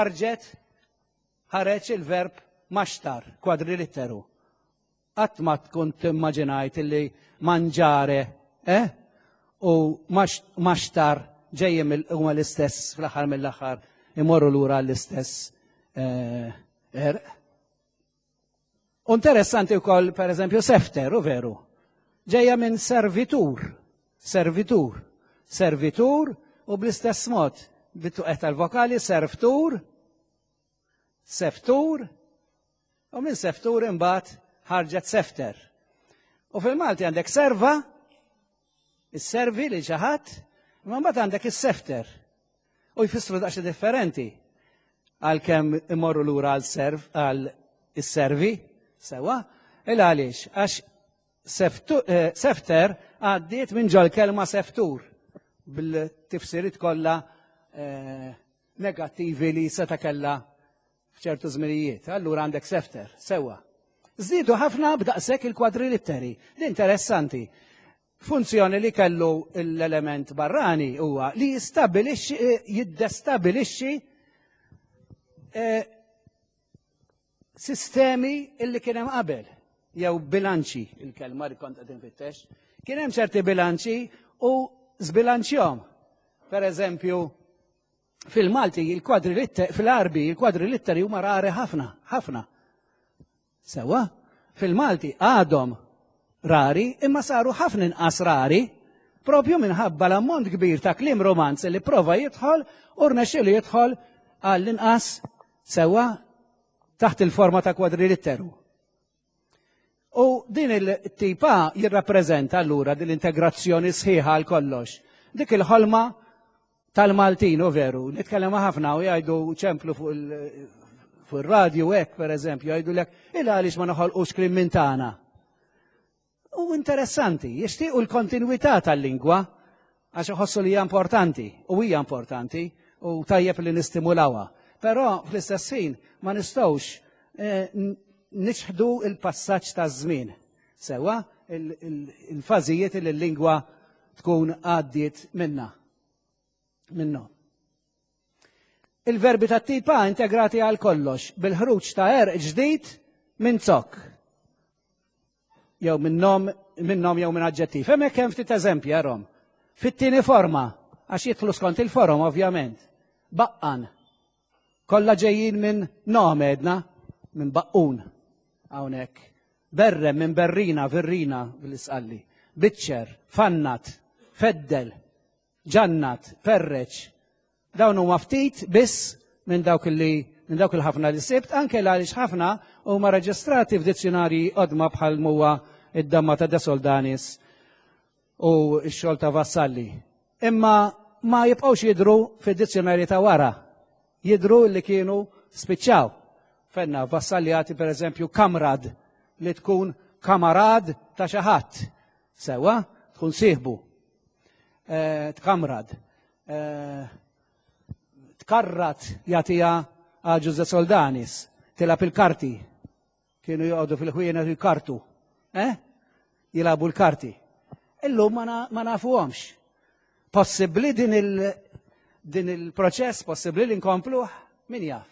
ħareġ il-verb maċtar, kwadrilitteru. Qatt ma tkun timmaġinajt illi manġare, u maċtar ġejjem huma l-istess fl-aħħar mill-aħħar imorru lura l-istess Interessanti wkoll pereżempju sefter, u veru. Ġejja minn servitur u bl-istess mod bit-tuqqet tal-vokali seftur, u minn seftur imbagħad ħarġet sefter. U fil-Malti għandek serva, is-servi li xi ħadd, imma mbagħad għandek is-sefter. U jfissru daqsxejn differenti għalkemm imorru lura għal is-servi, sewa, għaliex għax sefter għaddiet minn ġol kelma seftur bil-tifsirit kollha negattivi li seta' kellha f'ċertu żminijiet. Allura għandek sefter, sewa. Żdiedu ħafna b'daqshekk il-kwadrilitteri. Li interessanti. Funzjoni li kellu l-element barrani huwa li jiddestabilixxi sistemi illi kien hemm qabel, jew bilanċi, il-kelma li kont qed infittex. Kien hemm ċerti bilanċi u żbilanċjahom. Pereżempju, fil-Malti fil-Arbi il-kwadrilitteri huma rari ħafna. Sewa, fil-Malti għadhom rari imma saru ħafna inqas rari propju minħabba l-ammont kbir ta' kliem romanz li prova jidħol u rnexxielu jidħol għall-inqas sewa taħt il-forma ta' kwadrilitteru. U din il-tipa jirrappreżenta allura din l-integrazzjoni sħiħa għal kollox. Dik il-ħolma tal-Maltin, u veru, nitkellem ħafna u jgħidu ċemplu fuq ir-radju hekk pereżempju jgħidulek għaliex ma noħolqux kliem minn tagħna. U interessanti, jixtiequ l-kontinwità tal-lingwa għax iħossu li hija importanti u tajjeb li nistimulawha. Però fl-istess ħin ma nistgħux niċħdu il-passaġġ taż-żmien. Sewa il-fażijiet li l-lingwa tkun għaddiet minnhom. Il-verbi tat-tipa integrati għal kollox bil-ħruġ ta' ġdid minn zokk. Jew minnhom jew minn aġġettiv. Hemmhekk hemm ftit eżempji jarhom. Fit-tieni forma, għax jidħlu skont il-forom ovvjament. Baqqan. Kollha ġejjin minn nomedna, minn baqqun. Hawnhekk. Berrem minn berrina, virrina bil-isqalli. Biċċer, fannat, feddel, ġannat, perreċ. Dawn huma ftit biss minn dawk il-ħafna li sibt, anke għaliex ħafna huma reġistrati f'dizzjonarji qodma bħal huwa id-damma ta' De Soldanis u x-xogħol ta' Vassalli. Imma ma jibqgħux jidhru fid-dizzjonarji ta' wara. Jidhru li kienu spiċċaw. Fenna Vassalli jagħti pereżempju kamrad li tkun kamarad ta' xi ħadd. Sewa, tkun sieħbu. Tkamrad. Tkarrat jagħtiha għaġu De Soldanis, tilab il-karti. Kienu joqogħdu fil-ħwiena il-kartu. Jilabu l-karti. Illum ma nafuhomx. Possibbli din il-proċess, possibbli li nkompluh, min jaf.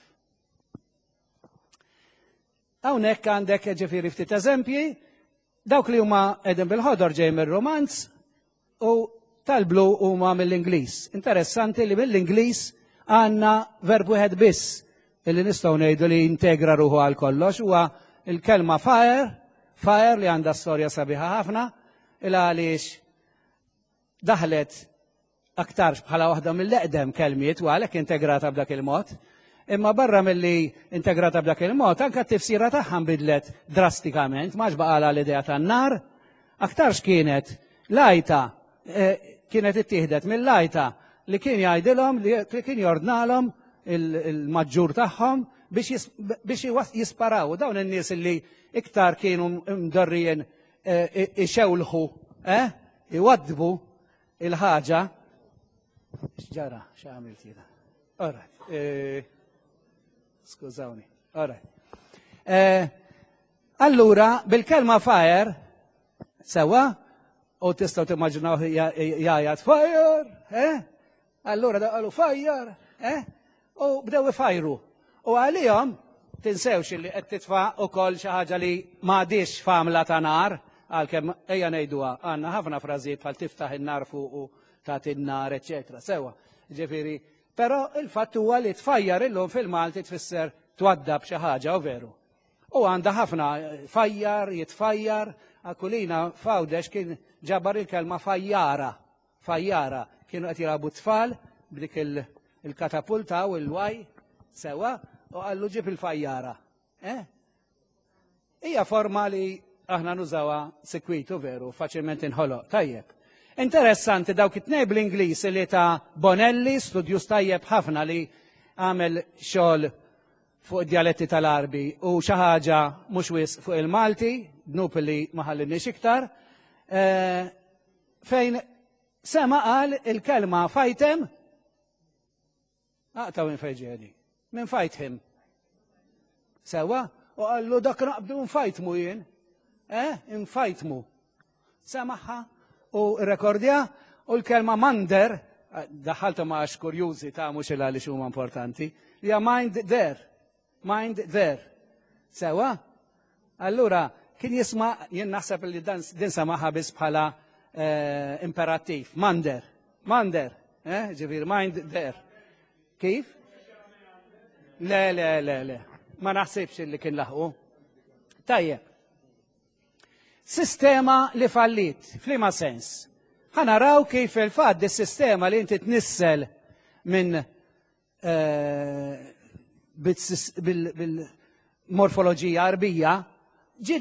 Hawnhekk għandek ġifieri ftit eżempji, dawk li huma qegħdin bil-ħodor ġej mir-romanz, u tal-blu huma mill-Ingliż. Interessanti li mill-Ingliż għandna verb wieħed biss illi nistgħu ngħidu li integra ruħu għal kollox huwa il-kelma fire li għandha storja sabiħa ħafna il għaliex daħlet aktarx bħala waħda mill-eqdem kelmiet u għalhekk integrata b'dak il-mod. Imma barra milli integrata b'dak il-mod, anke t-tifsira tagħha nbidlet drastikament, ma baqala l-idea tan-nar, aktarx kienet lajta, kienet ittieħdet mill-lajta li kien jgħidilhom li kien jordnalhom il-maġġur tagħhom biex jisparaw. Dawn in-nies li iktar kienu mdorrijin ixewlħu, iwaddbu il-ħaġa. X'ġara, x'għamilt jiena. Alright. Skużawni. Alright. Allura bil-kelma fire sewa u tistgħu timmaġinaw jgħajjat fire, allura da qalu fire, u bdew ifajru. U għalihom tinsewx li qed titfa' ukoll xi ħaġa li m'għadix famla ta' nar, għalkemm ejja ngħiduha għandna ħafna frażijiet bħal tiftaħ in-nar fuq u tagħti n-nar, eċetera. Sewa, ġifieri, però il-fatt huwa li tfajjar illum fil-Malti tfisser twaddab xi ħaġa u veru. U għandha ħafna fajjar, jitfajjar, akulina fawdex kien ġabar il-kelma fajjara. Fajjara kienu qed jilagħbu tfal b'dik il-katapulta u l-waj sewa u qallu ġib il-fajjara. Hija forma li aħna nużawha sekwitu veru, faċilment inħoloq. Tajjeb. Interessanti dawk it-tnejn bl-Ingliż li ta' Bonelli, studjus tajjeb ħafna li għamel xogħol fuq id-dialetti tal-Arbi u xi ħaġa mhux wisq fuq il-Malti, dnub li ma ħallinniex iktar, fejn sema qal il-kelma fajtem, aqtaw minn fejġieni, minn fajtħim. Sewa, u qallu dak naqbdu nfajtmu jien, infajtmu. Semaħħa u rekordja u l-kelma mander, daħaltu ma' kurjużi ta' mux il-għali xumma importanti, hija mind there. Sewa? Allura, kien jisma' jien naħseb li din samaħa bis bħala imperativ. Mander, ġifir, mind there. Kif? Le. Ma naħsibx li kien laħu. Tajjeb. Sistema li fallit, flima sens. Ħanaraw kif il-fatt dis-sistema li inti tnissel minn bil-morfoloġija arbija ġi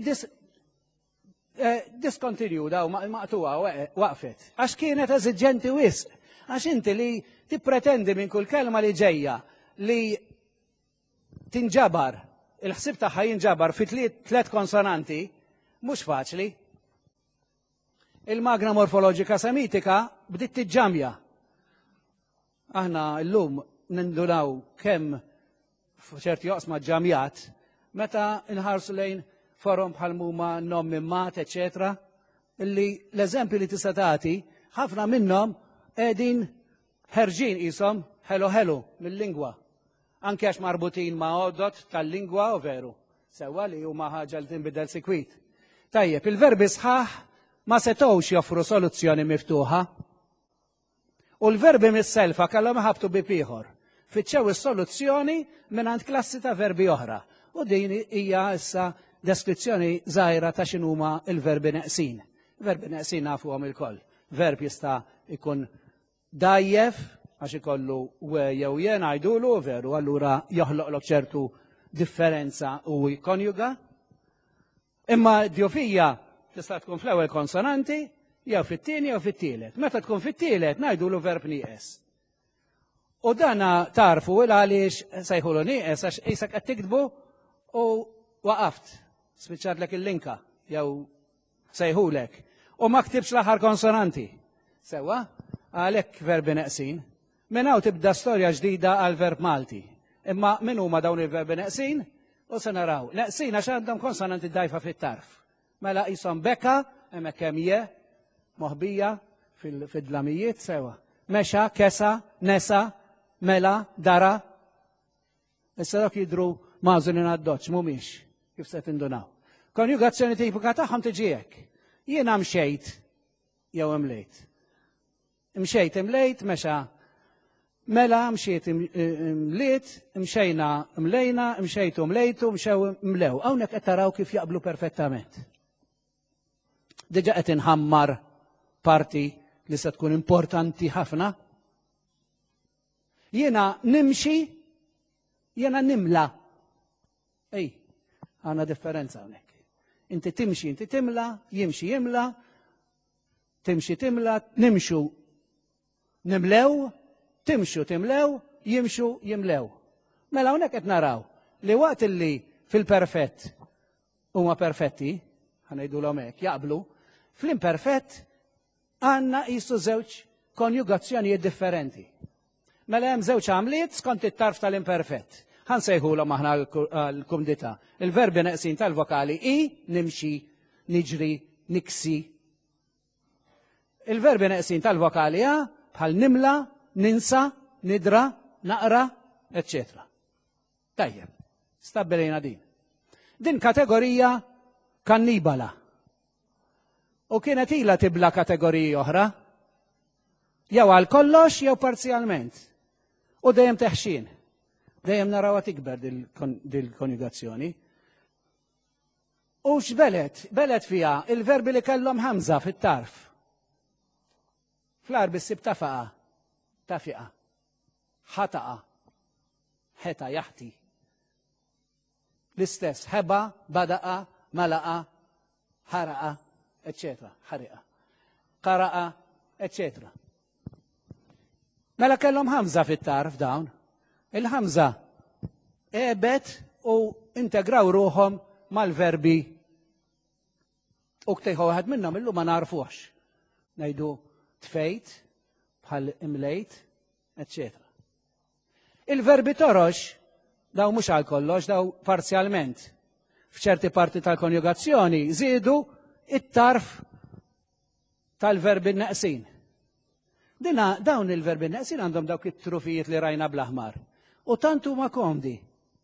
discontinued u maqtuwa waqfet. Għax kienet eżiġenti wisq. Għax inti li tippretendi minn kull kelma li ġejja li tinġabar, il-ħsib tagħha jinġabar fi tliet konsonanti, mhux faċli. Il-magna morfoloġika semitika bdiet tiġġamja. Aħna llum nindunaw kemm f'ċerti joqsma ġamjat meta nħarsu lejn forom bħal huma nom minn mat, eċetera, illi l-eżempju li tista' tagħti ħafna minnhom qegħdin ħerġin qishom ħelu mill-lingwa. Anke għax marbutin ma' għodot tal-lingwa u veru. Sewwa li huma ħaġa li tinbidel sikwit. Tajjeb, il-verbi sħaħ ma setgħux joffru soluzzjoni miftuħa. U l-verbi mis-selfa kellhom iħabtu bib ieħor. Fittxew is-soluzzjoni mingħand klassi ta' verbi oħra. U din hija issa deskrizzjoni żgħira ta' x'inhuma l-verbi neqsin. Verbi neqsin nafuhom il-koll. Verb jista' ikun dajjef għax ikollu jew jien għajdulu veru, allura joħloqlok ċertu differenza u jkonjuga. Imma djofija tista' tkun fl-ewwel konsonanti, jew fit-tieni jew fit-tielet. Meta tkun fit-tielet ngħidulu verb nieqes. U dana tarfu għaliex sejħulu nieqes għax qisek qed tikdbu u waqaft. Spiċċatlek il-linka jew sejħulek. U ma ktibx l-aħħar konsonanti. Sewwa, għalhekk verbi neqsin. Minn hawn tibda storja ġdida għal verb Malti. Imma min huma dawn il-verbi neqsin? U se naraw. Neqsin għax għandhom konsonanti dajfa fit-tarf. Mela qishom beka, hemmhekk hemm je, moħbija fid-dlamijiet sewa. Mexa, kesa, nesa, mela, dara. Issa dak jidhru mażunin għad-doċċ mhumiex kif se tindunaw. Konjugazzjoni tipika tagħhom tiġi hekk. Jien mxejt jew imlejt. mxejt imlejt, mexa mela, mxiet imliet, mxejna mlejna, mxejtu mlejtu, mxew mlew. Hawnhekk qed taraw kif jaqblu perfettament. Diġà qed inħammar parti li se tkun importanti ħafna. Jiena nimxi, jiena nimla. Ej, għandna differenza hawnhekk. Inti timxi, inti timla, jimxi jimla, timxi timla, nimxu nimlew, timxu timlew, jimxu jimlew. Mela hawnhekk qed naraw li waqt li fil-perfett huma perfetti, ħanejdulhom hekk, jaqblu, fl-imperfett għandna qisu żewġ konjugazzjonijiet differenti. Mela hemm żewġ għamliet skont it-tarf tal-imperfett. Ħansejħulhom aħna l-kumdità. Il-verbi neqsin tal-vokali i, nimxi, niġri, niksi. Il-verbi neqsin tal-vokali a, bħal nimla, ninsa, nidra, naqra, etc. Tajjeb, stabbilejna din. Din kategorija kannibala. U kienet ilha tibla kategoriji oħra, jew għal kollox jew parzjalment. U dejjem teħxin. Dejjem narawha tikber dil-konjugazzjoni. U x'belet? Belet fiha il-verbi li kellhom ħamża fit-tarf. Fl-arbi ssib tafaqa, tafiqa, ħataqa, ħeta jaħti. L-istess, ħeba, badaqa, malaqa, ħaraqa, etc. ħariqa, qaraqa, etc. Mela kellhom ħamża fit-tarf dawn. Il-ħamża ebet u integraw ruhom mal-verbi u ktejħu waħed minnhom illum ma narfuhx. Ngħidu tfejt, bħal imlejt, etc. Il-verbi torox daw mhux għal kollox, daw parzjalment. F'ċerti parti tal-konjugazzjoni żiedu it-tarf tal-verbi neqsin. Dawn il-verbi neqsin għandhom dawk it-trufijiet li rajna bl-aħmar. U tant huma komdi.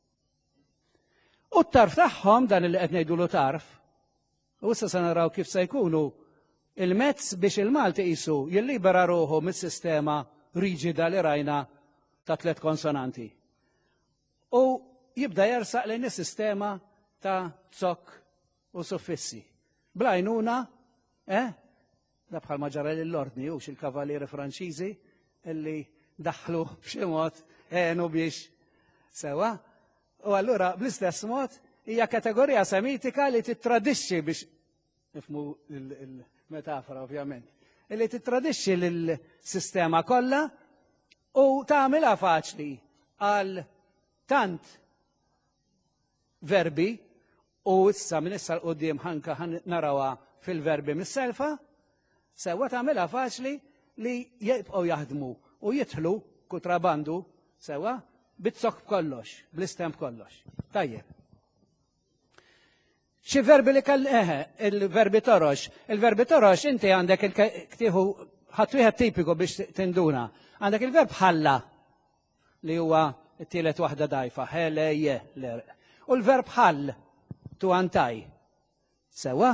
U t-tarf tagħhom dan li qed ngħidulu tarf, u issa se naraw kif se jkunu il-mezz biex il-Malti qisu jillibera ruħu mis-sistema riġida li rajna ta' 3 konsonanti. U jibda jersaq lejn is-sistema ta' zokk u suffissi. Blajnuna, da bħal ma ġara l-ordni u il-kavalieri Franċiżi illi daħlu b'xi mod għenu biex sewa. U allura bl-istess mod hija kategorija semitika li titradixxi biex nifhmu il-metafora ovvjament. Li titradixxi lill-sistema kollha u tagħmilha faċli għal tant verbi u issa minn issa l-qudiem ħanka narawha fil-verbi mis-selfa, sewa tagħmilha faċli li jibqgħu jaħdmu u jidħlu kutrabandu sewa bit-sok b'kollox, bl-istem b'kollox. Tajjeb. Xi verbi li il-verbi torox. Il-verbi torox inti għandek ktieħu ħadd wieħed tipiku biex tinduna. Għandek il-verb ħalla li huwa t-tielet waħda dajfa, ħelejje l-erq. U l-verb ħall tu antaj. Sewa?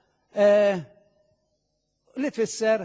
Li tfisser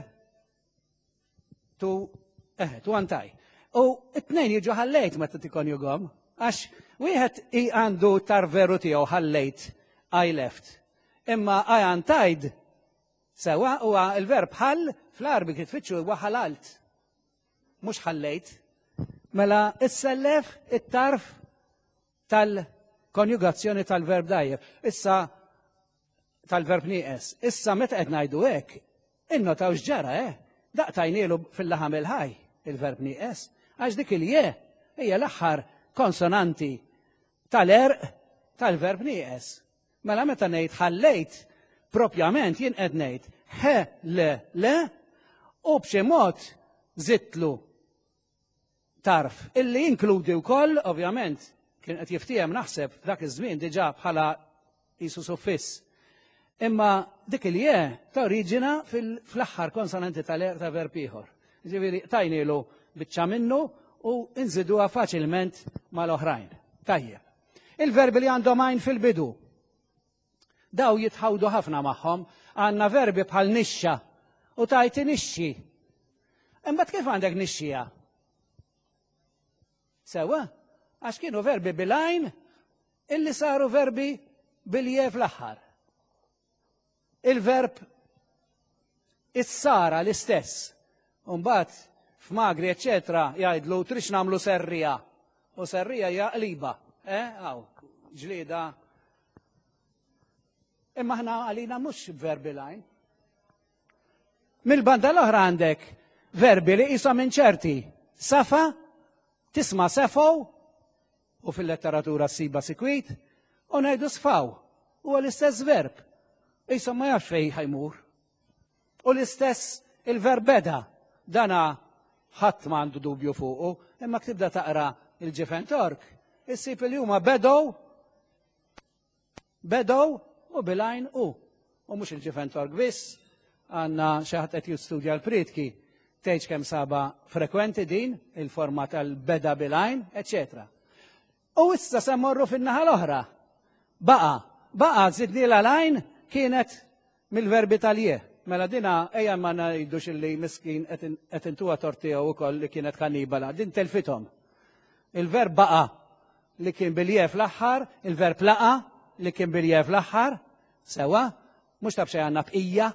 tu antaj. U t-tnejn jiġu ħallejt meta tikkonjughom, għax wieħed għandu tar veru tiegħu ħallejt I left. Imma I antajed sewa huwa l-verb ħall fl-Arbi kif tfittxu huwa ħalalt. Mhux ħallejt. Mela issellef it-tarf tal-konjugazzjoni tal-verb dajjef. Issa tal-verb nieqes. Issa meta qed ngħidu hekk, innotaw x'ġara daqtajnielu fil-laħam il-ħaj il-verb nieqes. Għax dik il-je hija l-aħħar konsonanti tal-erq tal-verb nieqes. Mela meta ngħid ħallejt propjament jien qed ngħid le u b'xi mod żidtlu tarf illi jinkludi wkoll ovvjament kien qed jiftihem naħseb dak iż-żmien diġà bħala qisu suffiss. Imma dik il-je ta' oriġina fl-aħħar konsonanti tal-erq ta' verb ieħor. Ġifieri tajnielu biċċa minnu u nżiduha faċilment mal-oħrajn. Tajjeb. Il-verbi li għandhom għajn fil-bidu. Daw jitħawdu ħafna magħhom, għandna verbi bħal nixxa u tajti nixxi. Imbagħad kif għandek nixxija? Sewa, għax kienu verbi bil-għajn illi saru verbi bil-je fl-aħħar. Il-verb is-sara l-istess. Imbagħad f'Magri, eċetera, jgħidlu trix nagħmlu serrija. U serrija hija qliba. Ġlieda. Imma aħna għalina mhux verbi bil-għajn. Mill-banda l-oħra għandek verbi li qishom inċerti. Safa, tisma' sefow, u fil-letteratura ssiba sikwit, u ngħidu sfaw. Huwa l-istess verb. Qishom ma jafx fejn ħajmur. U l-istess il-verb beda. Dana ħadd m'għandu dubju fuqu, imma tibda taqra il-ġifen tork, issib li huma bedow u bil-għajn u. U mhux il-ġifen tork biss, għandna xi ħadd qed jistudja l-Pritki, tgħid kemm saba frekwenti din, il-forma tal-beda bil-għajn, eċetera. U issa se mmorru fin-naħa l-oħra. Baqa żidni l-għajn kienet mill-verbi tal-je. Mela dina ejja ma ngħidux illi miskin qed intuha tortiegħu wkoll li kienet kannibala, din telfithom. Il-verb baqa li kien bil-je fl-aħħar, il-verb laqa li kien bil-je fl-aħħar, sewa, mhux taf xejn għandna bqija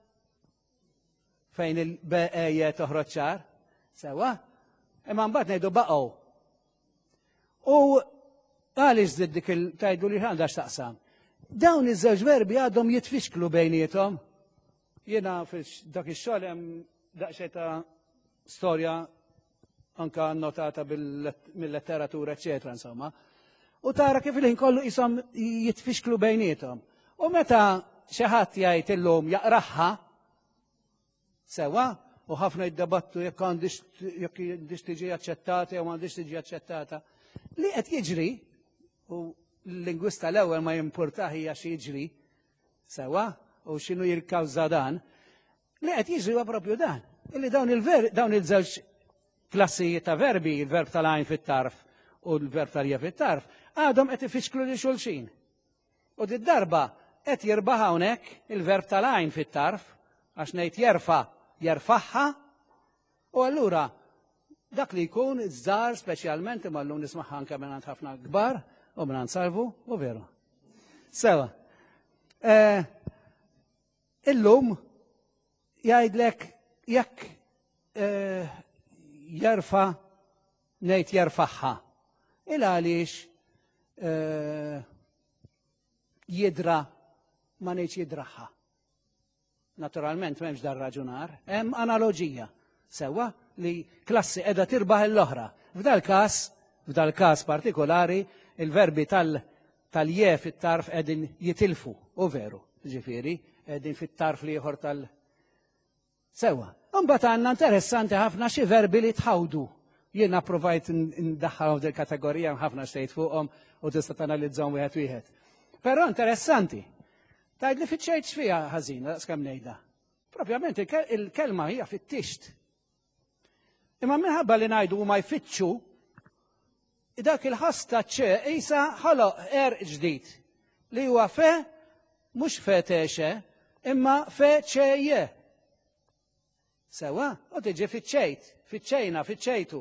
fejn il-beqejja toħroġ ċar, sewa, imma mbagħad ngħidu baqgħu. U għaliex żid dik tajdu li għandha x'taqsam. Dawn iż-żewġ verbi għadhom jitfixklu bejniethom. Jiena dak ix-xogħol hemm daqsxejn ta' storja anke annotata mill-letteratura, eċetera, insomma. U tara kif il-ħin kollu qishom jitfixklu bejniethom. U meta xi ħadd jgħid illum jaqraħħa sewa, u ħafna jiddebattu jekk għandix tiġi aċċettata jew m'għandix tiġi aċċettata. Li qed jiġri, u l-lingwista l-ewwel ma jimpurtah hija xi jiġri sewa, u xinu jirkawża dan, li qed jiġri huwa proprju dan. Illi dawn il-żewġ klassijiet ta' verbi, il-verb tal-għajn fit-tarf u l-verb tal-je fit-tarf, għadhom qed ifixklu li xulxin. U d-darba qed jirbaħ hawnhekk il-verb tal-għajn fit-tarf, għax ngħid jerfaħħa, u allura dak li jkun iż-żgħar speċjalment imma llum nisma'ha anke minn ħafna kbar u minn salvu u veru. Sewa. Illum jgħidlek jekk jerfa' ngħid jerfaħħa. Il għaliex jidra ma ngħidx jidraħħa. Naturalment m'hemmx dar raġunar, hemm analoġija sewwa li klassi qiegħda tirbaħ l-oħra. F'dal każ partikolari il-verbi tal-je fit-tarf qegħdin jitilfu, u veru, ġifieri, qegħdin fit-tarf li ieħor sewwa. Imbagħad għandna interessanti ħafna xi verbi li tħawdu. Jiena provajt ndaħħalhom f'dil kategorija ħafna xtejt fuqhom u tista' tanalizzahom wieħed wieħed. Però interessanti. Tgħidli fiċċejt x'fiha ħażina daqskemm ngħidha. Propjament il-kelma hija fit-tixt. Imma minħabba li ngħidu huma jfittxu, dak il-ħass ta' ċe isa ħoloq ġdid li huwa fe mhux fe texe, imma fe ċejje. Sewa, u tiġi fiċċejt, fiċċejna, fiċċejtu.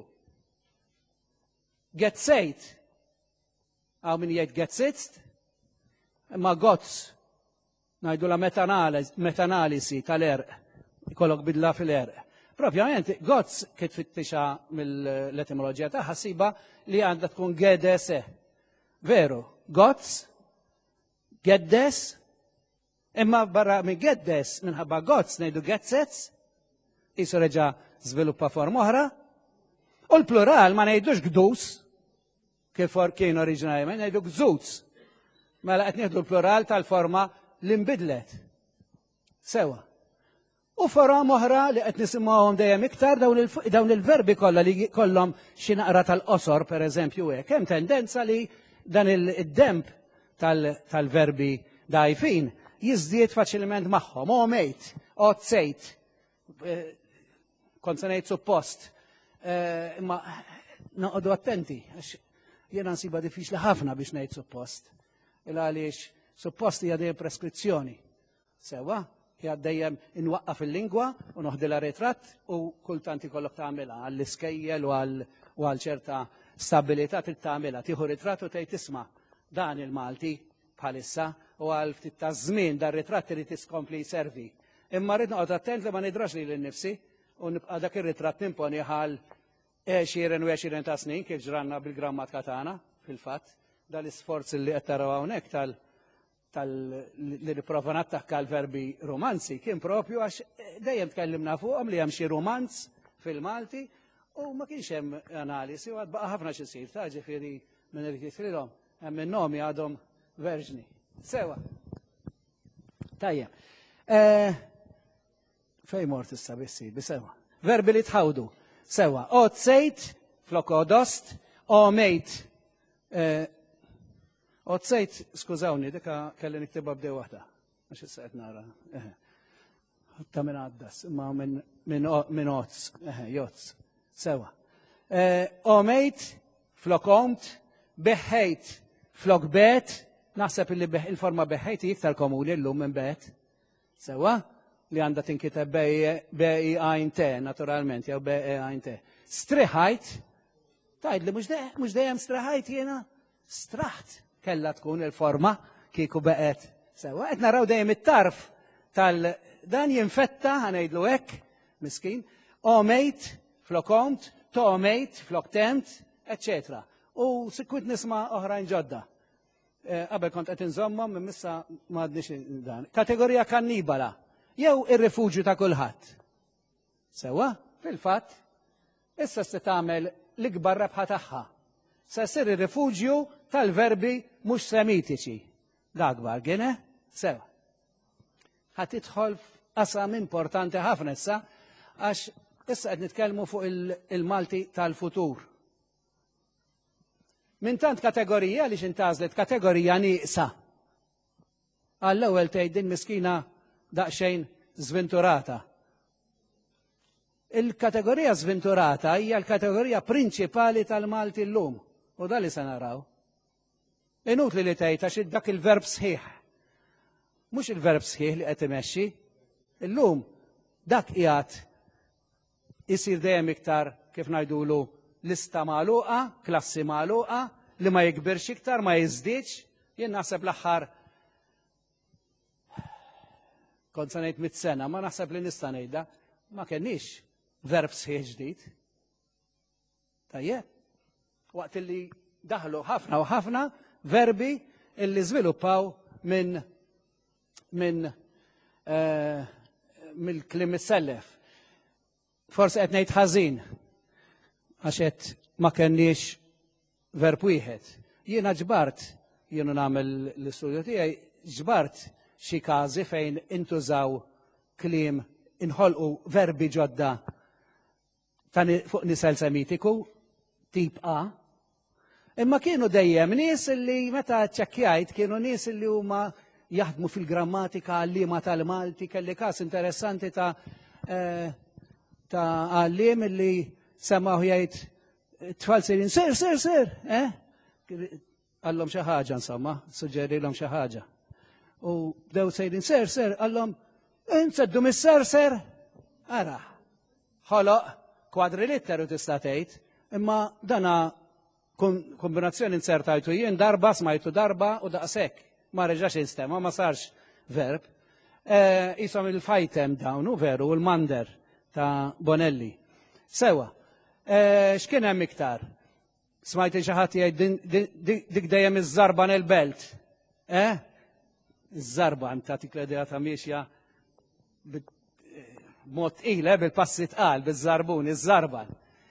Getzejt. Għaw min jgħid getzitzt, imma gozz. Ngħidu la metanalisi tal-erq, ikollok bidla fil-erq. Propjament, gozz kif tfittixa mill-etimoloġija tagħha ħassiba li għandha tkun gedese. Veru, gozz, geddes, imma barra minn geddes minħabba gozz ngħidu getzets, jisu reġa' żviluppa forma oħra, u l-plural ma ngħidux gdus, kif kien oriġinarjament ngħidu gżuz. Mela qed nieħdu l-plural tal-forma li nbidlet. Sewa. U forom oħra li qed nisimgħuhom dejjem iktar dawn il-verbi kollha li kollhom xi naqra tal-qosor pereżempju hekk. Hemm tendenza li dan id-demp tal-verbi dgħajfin jiżdied faċilment magħhom. Omejt, ozzejt, kont se ngħid suppost. Imma noqogħdu attenti għax jiena nsiba diffiċli ħafna biex ngħid suppost. Il għaliex suppost hija dejjem preskrizzjoni. Sewa, dejjem inwaqqaf il-lingwa u noħdilha ritratt u kultant ikollok tagħmilha għall-iskejjel u għal ċerta stabilità trid tagħmilha. Tieħu ritratt u tgħid tisma' dan il-Malti bħalissa u għal ftit ta' żmien dan ritratt irid iskompli jservi. Imma rrid noqgħod attent li ma nidrax lili nnifsi u nibqa' dak ir-ritratt nimponi għal 20 ta' snin kif ġranna bil-grammatika tagħna fil-fatt dal-isforz li qed taraw hawnhekk li nipprova nattakka l-verbi romanzi kien propju għax dejjem tkellimna fuqhom li hemm xi romanz fil-Malti u ma kienx hemm analisi u għad baqa' ħafna xi jsir ta' ġifieri minn irid jitfilhom hemm min-nomi għadhom verġni. Sewa. Tajjeb. Fejn mort issa bissi, bisewa. Verbi li tħawdu. Sewa. Otsejt, flok odost, omejt. Otsejt, skużawni, dika kelli niktiba bdew waħda. Għax issa qed nara. Ta' minn għaddas, ma minn otz, jotz. Sewa. Omejt, flok omt, beħħejt, flok bet, naħseb li il-forma beħħejt iktar komuni l-lum minn bet. Sewa, li għanda tinkiteb be'i għajn te, naturalment, jew be'i għajn te. Striħajt, tajd li mux dejjem striħajt jena, straħt kella tkun il-forma kieku beqet. Sewa, qed naraw dejjem it-tarf dan jinfetta ħanejdlu hekk, miskin, omejt, flokomt, tomejt, floktemt, eccetera. U sikwit nisma' oħrajn ġodda. Qabel kont qed inżommhom missa m'għadniex dan. Kategorija kannibala, jew ir-rifuġju ta' kulħadd. Sewa, fil-fatt, issa se tagħmel l-ikbar rebħa tagħha. Se ssir ir-rifuġju tal-verbi mhux semitiċi. Dakbar, għine? Sewa. Ħadd tidħol f'qasam importanti ħafna issa għax issa qed nitkellmu fuq il-Malti tal-futur. Min tant kategorija li xintażlet kategorija nieqsa. Għall-ewwel tgħid din miskina daqsxejn żventurata. Il-kategorija żventurata hija l-kategorija prinċipali tal-Malti llum. U dan li se naraw. Inutli li tgħid għax dak il-verb sħiħ. Mhux il-verb sħiħ li qed imexxi. Illum dak qiegħed isir dejjem iktar kif ngħidulu lista magħluqa, klassi magħluqa, li ma jikbirx iktar, ma jiżdiedx, jien naħseb l-aħħar kont se ngħid 100 sena, ma naħseb li nista' ngħidha, ma kenniex verb sħiħ ġdid. Tajjeb. Waqt li daħlu ħafna u ħafna verbi illi żviluppaw mill-kliem isellef. Forsi qed ngħid ħażin għax qed ma kenniex verb wieħed. Jiena ġbart, jiena nagħmel l-istudju tiegħi, ġbart xi każi fejn intużaw kliem inħolqu verbi ġodda fuq nisel semitiku, tip A. Imma kienu dejjem nies li meta ċekkjajt kienu nies li huma jaħdmu fil-grammatika għallima tal-Malti, kelli każ interessanti ta' għallim li semaw jgħid tfal sirin, sir, għallom xi ħaġa insomma, suġġerilhom xi ħaġa. U bdew sejrin, sir, għallom, inseddu mis-ser, ara, ħoloq kwadrilitteru tista' tgħid, imma dana kombinazzjoni insertajtu jien darba, smajtu darba u daqshekk. Ma reġax instema, ma sarx verb. Isom il-fajtem dawnu veru, u l-mander ta' Bonelli. Sewa, x'kien hemm iktar? Smajti xi ħadd jgħid dik dejjem iż-żarban il-belt. Iż-żarban tagħtik l-idea ta' miexja b'mod tqil bil-passi tqal, biż-żarbun, iż-żarban.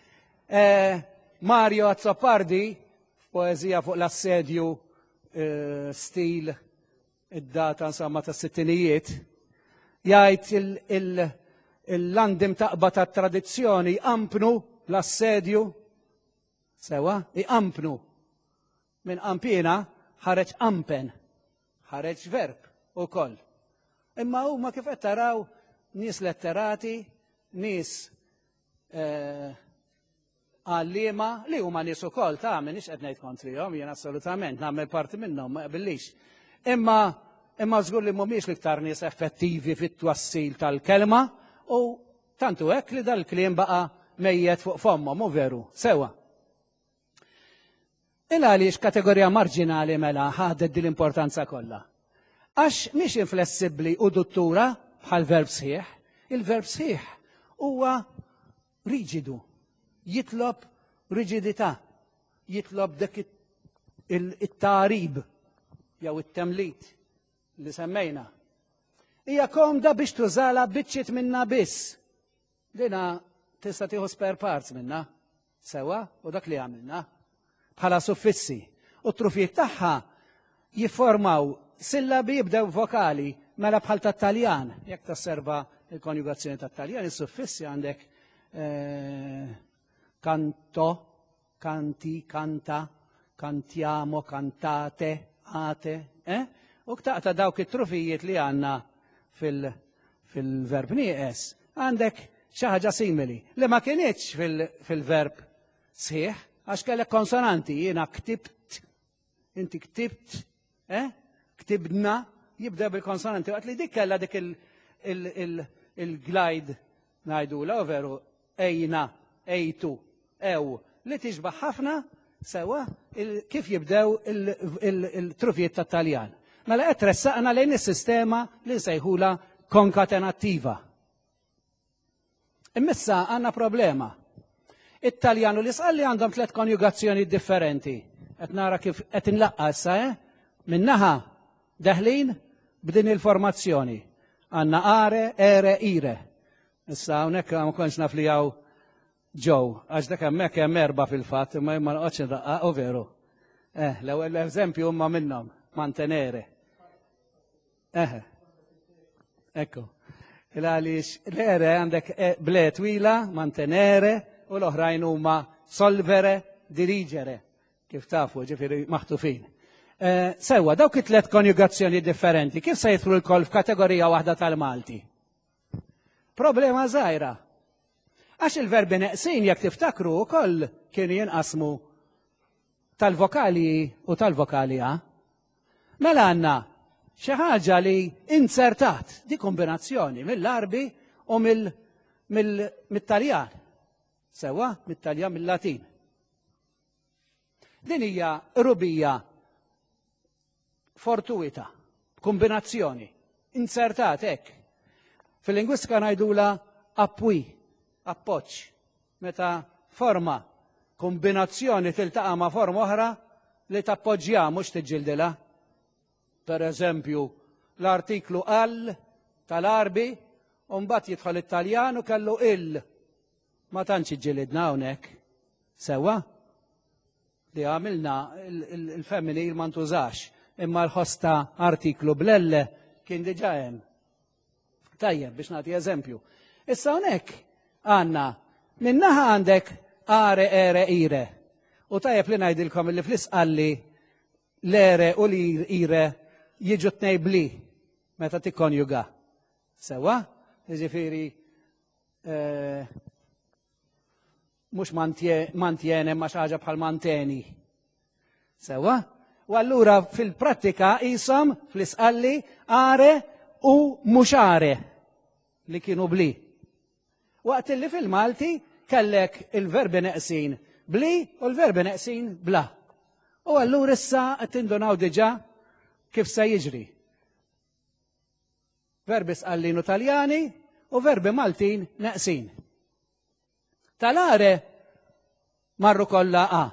Mario Azzopardi, poeżija fuq l-assedju stil id-data insomma ta' sittinijiet, jgħid il-landim taqba ta' tradizzjoni ampnu l-assedju, sewa, iqampnu. Min ampina ħareġ ampen, ħareġ verb ukoll. Imma huma kif qed taraw nies letterati, nies għallima li huma nies ukoll ta' minix qed ngħid kontrihom, jien assolutament nagħmel parti minnhom ma qbillix. Imma imma żgur li mhumiex l-iktar nies effettivi fit-twassil tal-kelma u tantu hekk li dal-kliem baqa' mejjed fuq fommhom, u veru, sewa. Għaliex kategorija marġinali mela ħadet din l-importanza kollha. Għax mhix inflessibbli u duttura bħal verb sħiħ, il-verb sħiħ huwa riġidu, jitlob riġidità, jitlob dak it-tarib jew it-temlit li semmejna. Hija komda biex tużala biċċiet minna biss. Dina tista' tieħu spare parts minna, sewa, u dak li għamilna bħala suffissi. U t-trufijiet tagħha jiffurmaw sillabi jibdew vokali mela bħal tat-Taljan. Jekk tasserva il-konjugazzjoni tat-Taljan, is-suffissi għandek kanto, kanti, kanta, kantiamo, kantate, ate, u ktaqta dawk it-trufijiet li għandna fil-verb nieqes, għandek xi ħaġa simili li ma kienitx fil-verb sħiħ, għax kellek konsonanti, jiena ktibt, inti ktibt, ktibna, jibda bil-konsonanti, għat li dik kellha dik il-glide ngħidula, veru ejna, ejtu, ew, li tiġbaħ ħafna sewa kif jibdew il-trufijiet tat-Taljan. Mela qed tressaqna lejn is-sistema li nsejħula konkatenattiva. Immissa għandna problema. It-Taljan u l-Isqalli għandhom 3 konjugazzjoni differenti. Qed nara kif qed inlaqqa issa, minnaħa deħlin b'din il-formazzjoni. Għandna are, ere, ire. Issa hawnhekk ma kontx naf li hawn ġew, għax dak hemmhekk hemm 4 fil-fatt, imma ma noqgħodx inraqqa, veru. L-ewwel eżempju huma minnhom, mantenere. Ekku. Għaliex l-ere għandek ble twila, mantenere, u l-oħrajn huma solvere, dirigere. Kif tafu, ġifieri maħtufin. Sewwa, dawk it-3 konjugazzjoni differenti, kif se jidħlu l-koll f'kategorija waħda tal-Malti? Problema żgħira. Għax il-verbi neqsin jekk tiftakru wkoll kienu jinqasmu tal-vokali u tal-vokali A. Mela għandna xi ħaġa li insertat di kombinazzjoni mill-Arbi u mit-Taljan. Sewwa, mit-Taljan mill-Latin. Din hija rubija fortuita, kombinazzjoni, insertat hekk. Fil-lingwistika ngħidula appwi, appoġġ, meta forma kombinazzjoni tiltaqa' ma' forma oħra li tappoġġja mhux tiġġildilha. Pereżempju, l-artiklu all tal-Arbi u mbagħad jidħol it-Taljan u kellu il. Ma tantx iġġilidna hawnhekk. Sewwa? Li għamilna il-femminil ma ntużax, imma l-ħosta artiklu bl-elle kien diġà hemm. Tajjeb biex nagħti eżempju. Issa hawnhekk għandna minnaħa għandek are, ere, ire. U tajjeb li ngħidilkom li fl-Isqalli l-ere u l-ire jiġu tnejbli meta tikkonjuga. Sewwa? Jiġifieri mhux mantjene ma xi ħaġa bħal manteni. Sewwa? U allura fil-prattika qishom fl-Isqalli are u mhux are li kienu bli. Waqt li fil-Malti kellek il-verbi neqsin bli u l-verbi neqsin bla. U allura issa qed tindunaw diġà kif se jiġri. Verbi Sqallin u Taljani u verbi Maltin neqsin. Tal-are marru kollha A.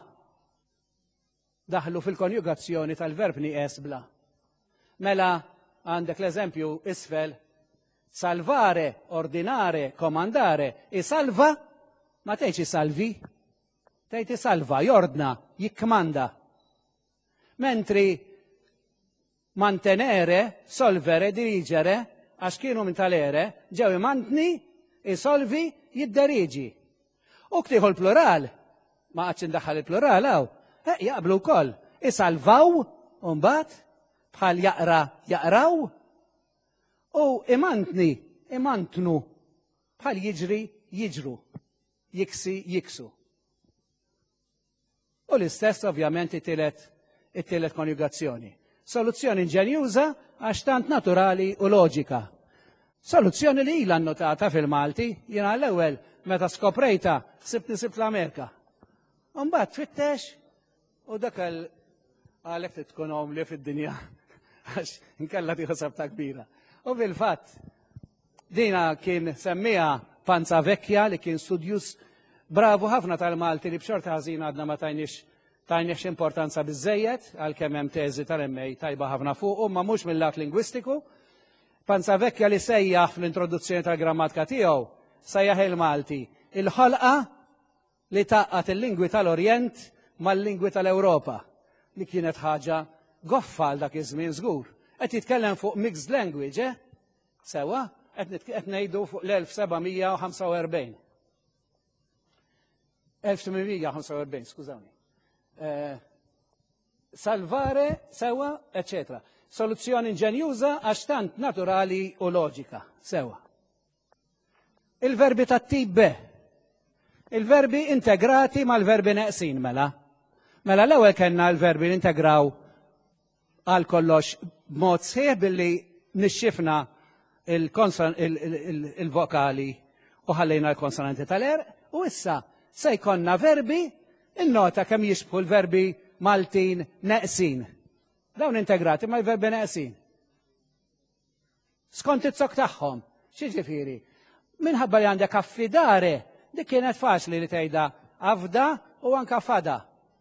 Daħlu fil-konjugazzjoni tal-verb nieqes bla. Mela għandek l-eżempju isfel salvare, ordinare, komandare, isalva, ma tgħidx isalvi, tgħid isalva, jordna, jikkmanda. Mentri mantenere, solvere, dirigere, għax kienu minn tal-ere, ġew imantni, isolvi, jidderiġi. U ktieħu l-plural, ma għadx indaħħal il-plural hawn, jaqblu wkoll, isalvaw, u mbagħad bħal jaqra, jaqraw, u imantni, imantnu, bħal jiġri, jiġru, jiksi, jiksu. U l-istess ovvjament it-tielet konjugazzjoni. Soluzzjoni inġenjuża għax tant naturali u loġika. Soluzzjoni li ilha annotata fil-Malti, jiena l-ewwel meta skoprejta sibt l-Amerika. Mbagħad tfittex u dak għalhekk trid tkun omli fid-dinja għax inkella tieħu sabta kbira. U bil-fatt dina kien semmija Panza Vecchia li kien studjus bravu ħafna tal-Malti li b'xorta ħażin għadna ma tajniex importanza biżejjed għalkemm hemm teżi tal-MA tajba ħafna fuq ma mhux mill-lat lingwistiku. Panza Vecchia li sejjaħ fl-introduzzjoni tal-grammatika tiegħu sejjaħ il-Malti il-ħolqa li taqqat il-lingwi tal-Orjent mal-lingwi tal-Ewropa li kienet ħaġa goffa għal dak iż-żmien żgur. Qed jitkellem fuq mixed language, sewa, qed ngħidu fuq l-1745. 1845, skużawni. Salvare, sewa, eccetera. Soluzzjoni inġenjuża għax tant naturali u loġika, sewa. Il-verbi tat-tip B. Il-verbi integrati mal-verbi neqsin, mela. Mela l-ewwel kellna l-verbi li integraw għal kollox b'mod sħiħ billi nixxifna il-vokali u ħallejna l-konsonanti tal-erq u issa se jkollna verbi innota kemm jixbħu l-verbi Maltin neqsin. Dawn integrati mal-verbi neqsin. Skont it-sok tagħhom, x'jiġifieri? Minħabba li għandek affidare, dik kienet faċli li tgħidha afda u anke fada.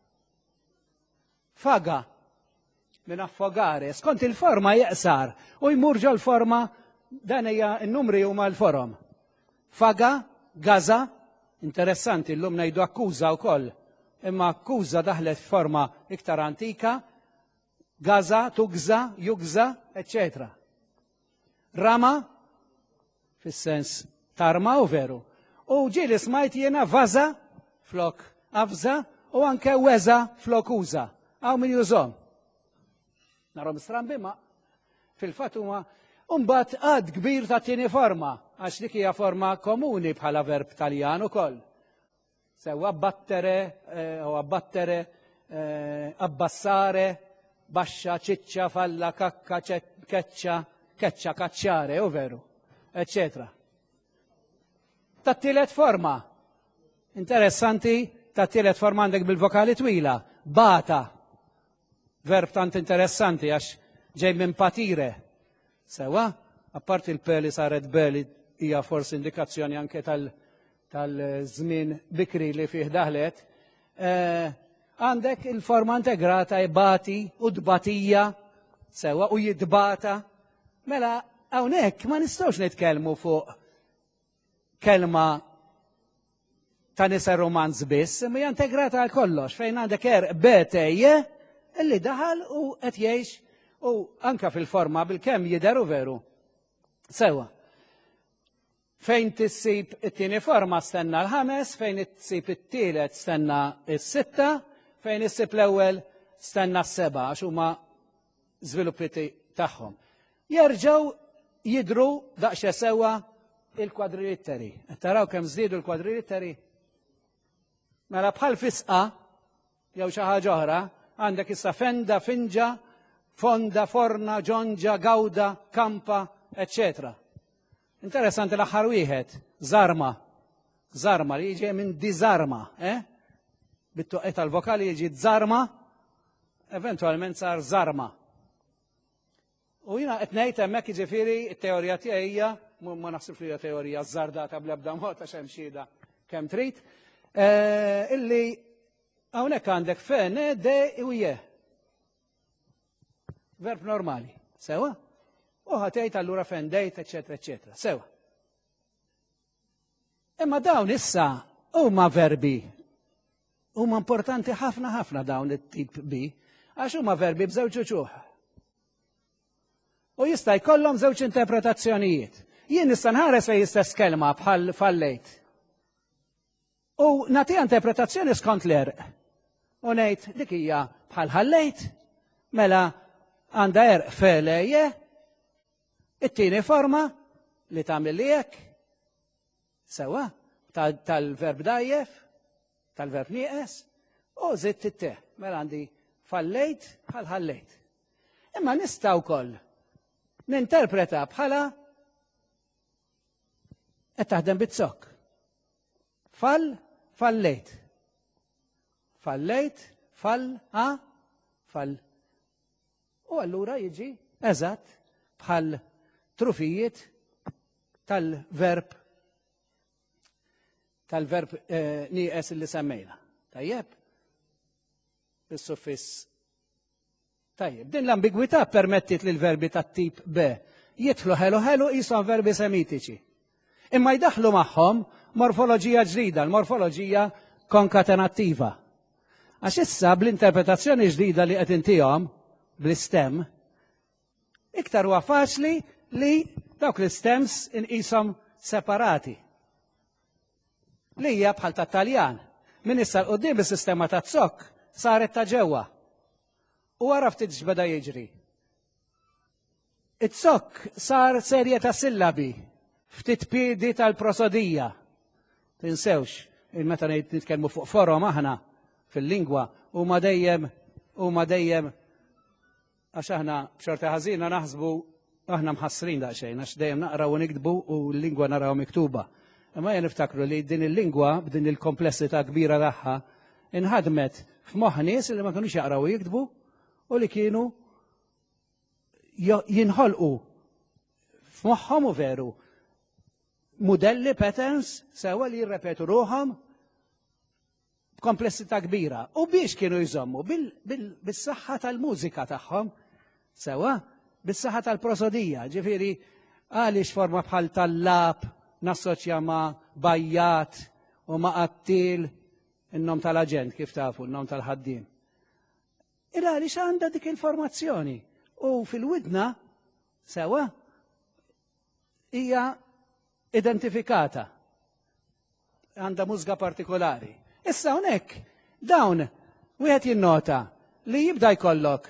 Faga, minn affogare, skont il-forma jeqsar u jmur ġol forma dan hija n-numri huma l-forom. Faga, gaza, interessanti llum ngħidu akkuża wkoll, imma akkuża daħlet forma iktar antika, gaza, tugza, jugza, eccetera. Rama, fis-sens tarma u veru. U ġieli smajt jiena vaza flok afza u anke weza flok uża. Għaw min jużom. Narom strambi ma fil-fatt huma mbagħad għad kbir ta' tieni forma għax dik hija forma komuni bħala verb Taljan ukoll. Sewa abbattere u abbattere, abbassare, baxxa, ċiċċa, falla, kakka, keċċa, keċċa, kaċċare, u veru, eccetera. Tat-tielet forma. Interessanti, tat-tielet forma għandek bil-vokali twila. Bata. Verb tant interessanti għax ġej minn patire. Sewa, apparti il-peli saret beli hija forsi indikazzjoni anke tal-żmien bikri li fih daħlet. Għandek il-forma integrata bati u dbatija, sewa, u jidbata. Mela, hawnhekk ma nistgħux nitkellmu fuq kelma ta' nisa romanz biss, ma hija integrata għal kollox, fejn għandek betejje illi daħal u qed jgħix u anke fil-forma bil-kemm jidher u veru. Sewa. Fejn tissib it-tieni forma stenna l-5, fejn tissib it-tielet stenna s-6, fejn issib l-ewwel stenna s-7 għax huma żviluppi tagħhom. Jerġgħu jidhru daqsxejn sewa il-kwadrilitteri. Taraw kemm żdiedu l-kwadrilitteri? Mela bħal fisqa jew xi ħaġa oħra għandek issa fenda, finġa, fonda, forna, ġonġa, gawda, kampa, eccetera. Interessanti l-aħħar wieħed, zarma. Zarma li jiġi minn dizarma, Bit-toqqet tal-vokali jiġi zarma, eventualment sar zarma. U jiena qed ngħid hemmhekk jiġifieri t-teorija tiegħi hija ma naħsibx li hija teorija żardata bl-ebda mod għax hemm xhieda kemm trid, illi hawnhekk għandek fen, de u je. Verb normali, sewa? U ħatejt allura fen dejt, eccetera, eccetera. Sewa. Imma dawn issa huma verbi. Huma importanti ħafna ħafna dawn it-tip B, għax huma verbi b'żewġ uċuħ. U jista' jkollhom żewġ interpretazzjonijiet. Jien nista' nħares fejn jistess kelma bħal fallejt. U nagħtiha interpretazzjoni skont l-erq. U ngħid dik hija bħal ħallejt, mela għandha erq felejje, it-tieni forma li tagħmel li hekk, sewa, tal-verb dajjef, tal-verb nieqes, u żitt it-te, mela għandi fallejt bħal ħallejt. Imma nista' wkoll ninterpreta bħala qed taħdem bit-zokk. Fallejt. Fallejt, fall. U allura jiġi eżatt bħal trufijiet tal-verb nieqes li semmejna. Tajjeb? Is-suffiss. Tajjeb, din l-ambigwità permettit li l-verbi tat-tip B jidħlu ħelu qishom verbi semitiċi. Imma jdaħlu magħhom morfoloġija ġdida, l-morfoloġija konkatenattiva. Għax issa bl-interpretazzjoni ġdida li qed intihom bl-istem, iktar huwa faċli li dawk l-stems inqishom separati. Li hija bħal tat-Taljan. Min issa l-qudiem is-sistema tat-zokk saret ta' ġewwa. U għara ftit x'beda jiġri. It-zokk sar serje ta' sillabi, ftit piedi tal-prosodija. Tinsewx, meta nitkellmu fuq forom aħna fil-lingwa huma dejjem għax aħna b'xorta ħażina naħsbu aħna mħassrin daqsxejn għax dejjem naqraw u nikdbu u l-lingwa naraw miktuba. Imma jien niftakru li din il-lingwa b'din il-komplessità kbira tagħha inħadmet f'moħħ nies li ma kinux jaqraw u jiktbu u li kienu jinħolqu f'moħħhom u veru modelli patterns sewa li jirrepetu ruħhom b'komplessità kbira. U biex kienu jżommu bis-saħħa tal-mużika tagħhom sewa bis-saħħa tal-prosodija. Ġifieri għaliex forma bħal tal-lab nassoċja ma' bajjat u ma' qattil in-nom tal-aġent kif tafu, in-nom tal-ħaddiem. Għaliex għandha dik informazzjoni u fil-widna sewa hija identifikata. Għandha mużga partikolari. Issa hawnhekk dawn wieħed jinnota li jibda jkollok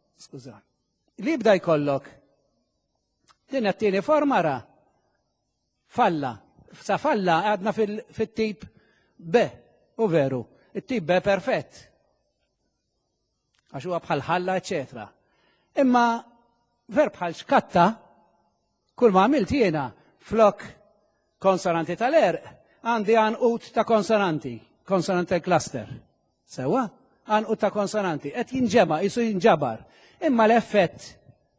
din qed-tieni forma ra falla. Sa falla għadna fit-tip B u veru, it-tip B perfett. Għax huwa bħal ħalla, eċetera. Imma verb bħal xkatta, kull ma għamilt jiena flok konsonanti tal-erq għandi għanqut ta' konsonanti, consonantal cluster. Sewa? Għanqut ta' konsonanti. Qed jisu jinġabar. Imma l-effett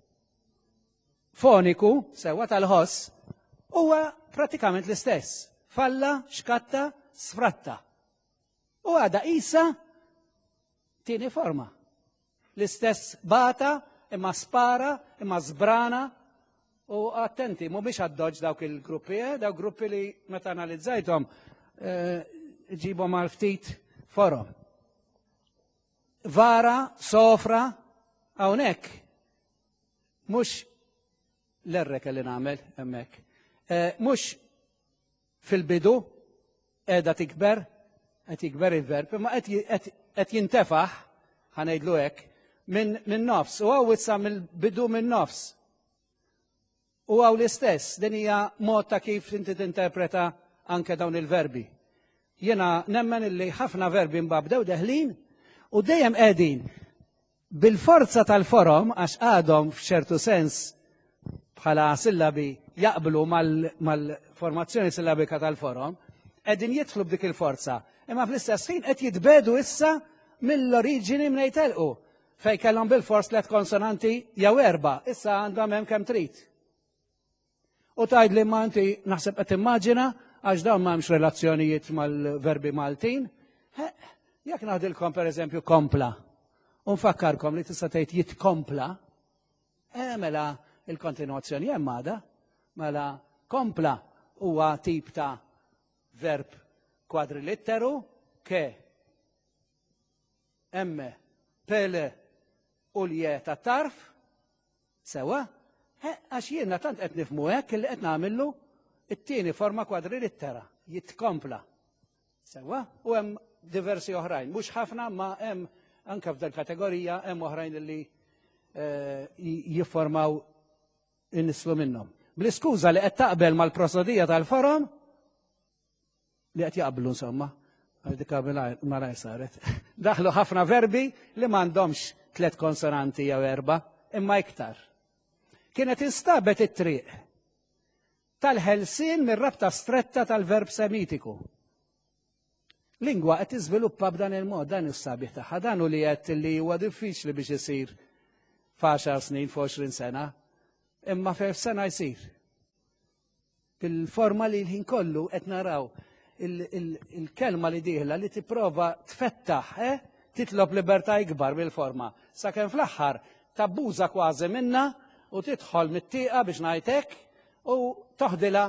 foniku, sewa tal-ħoss, huwa pratikament l-istess. Falla, xkatta, sfratta. U għada isa tieni forma. L-istess bata, imma spara, imma zbrana. U attenti, mhumiex għaddoġ dawk il-gruppi, dawk gruppi li meta analizzajthom ġibhom għal ftit forom. Vara, sofra, hawnhekk mhux l-errek li nagħmel hemmhekk. Mhux fil-bidu qiegħda tikber, qed jikber il-verb, imma qed jintefaħ, ħanejdlu hekk, minn nofs, u għaw issa mill-bidu minn nofs. U għaw l-istess, din hija mod ta' kif inti tinterpreta anke dawn il-verbi. Jiena nemmen illi ħafna verbi mbabdew deħlin u dejjem qegħdin bil-forza tal-forom għax għadhom f'ċertu sens bħala sillabi jaqblu mal-formazzjoni sillabika tal-forom, qegħdin jidħlu b'dik il-forza. Imma fl-istess ħin qed jitbedu issa mill-oriġini minn jtelqu fejn kellhom bil-fors tliet konsonanti jew erba', issa għandhom hemm kemm trid. U tgħid li ma inti naħseb qed timmaġina għax dawn m'hemmx relazzjonijiet mal-verbi Maltin. Jekk naħdilkom pereżempju kompla, u nfakkarkom li tista' tgħid jitkompla, mela il-kontinuazzjoni hemm għada, mela kompla huwa tip ta' verb kwadrilitteru ke emme pele u l-je ta' tarf, sewa, għax jiena tant qed nifhmu hekk li qed nagħmillu it-tieni forma kwadrilittera, jitkompla. Sewa, u hemm diversi oħrajn, mhux ħafna ma hemm anke f'dal kategorija hemm oħrajn li jiffurmaw innislu minnhom. Bl-iskuża li qed taqbel mal-prosodija tal-forom li qed jaqblu insomma, dik malajr saret. Daħlu ħafna verbi li m'għandhomx tliet konsonanti jew erba', imma iktar. Kienet instabet it-triq tal-ħelsien mir-rabta stretta tal-verb semitiku. Lingwa qed tiżviluppa b'dan il-mod, dan is-sabiħ tagħha, dan hu li qed li huwa diffiċli biex isir f'10 snin, f'20 sena, imma f'10 sena jsir. Bil-forma li l-ħin kollu qed naraw il-kelma li dieħla li tipprova tfettaħ, titlob libertà ikbar bil-forma. Sakemm fl-aħħar tabbuża kważi minna u tidħol mit-tieqa biex ngħidlek u toħdilha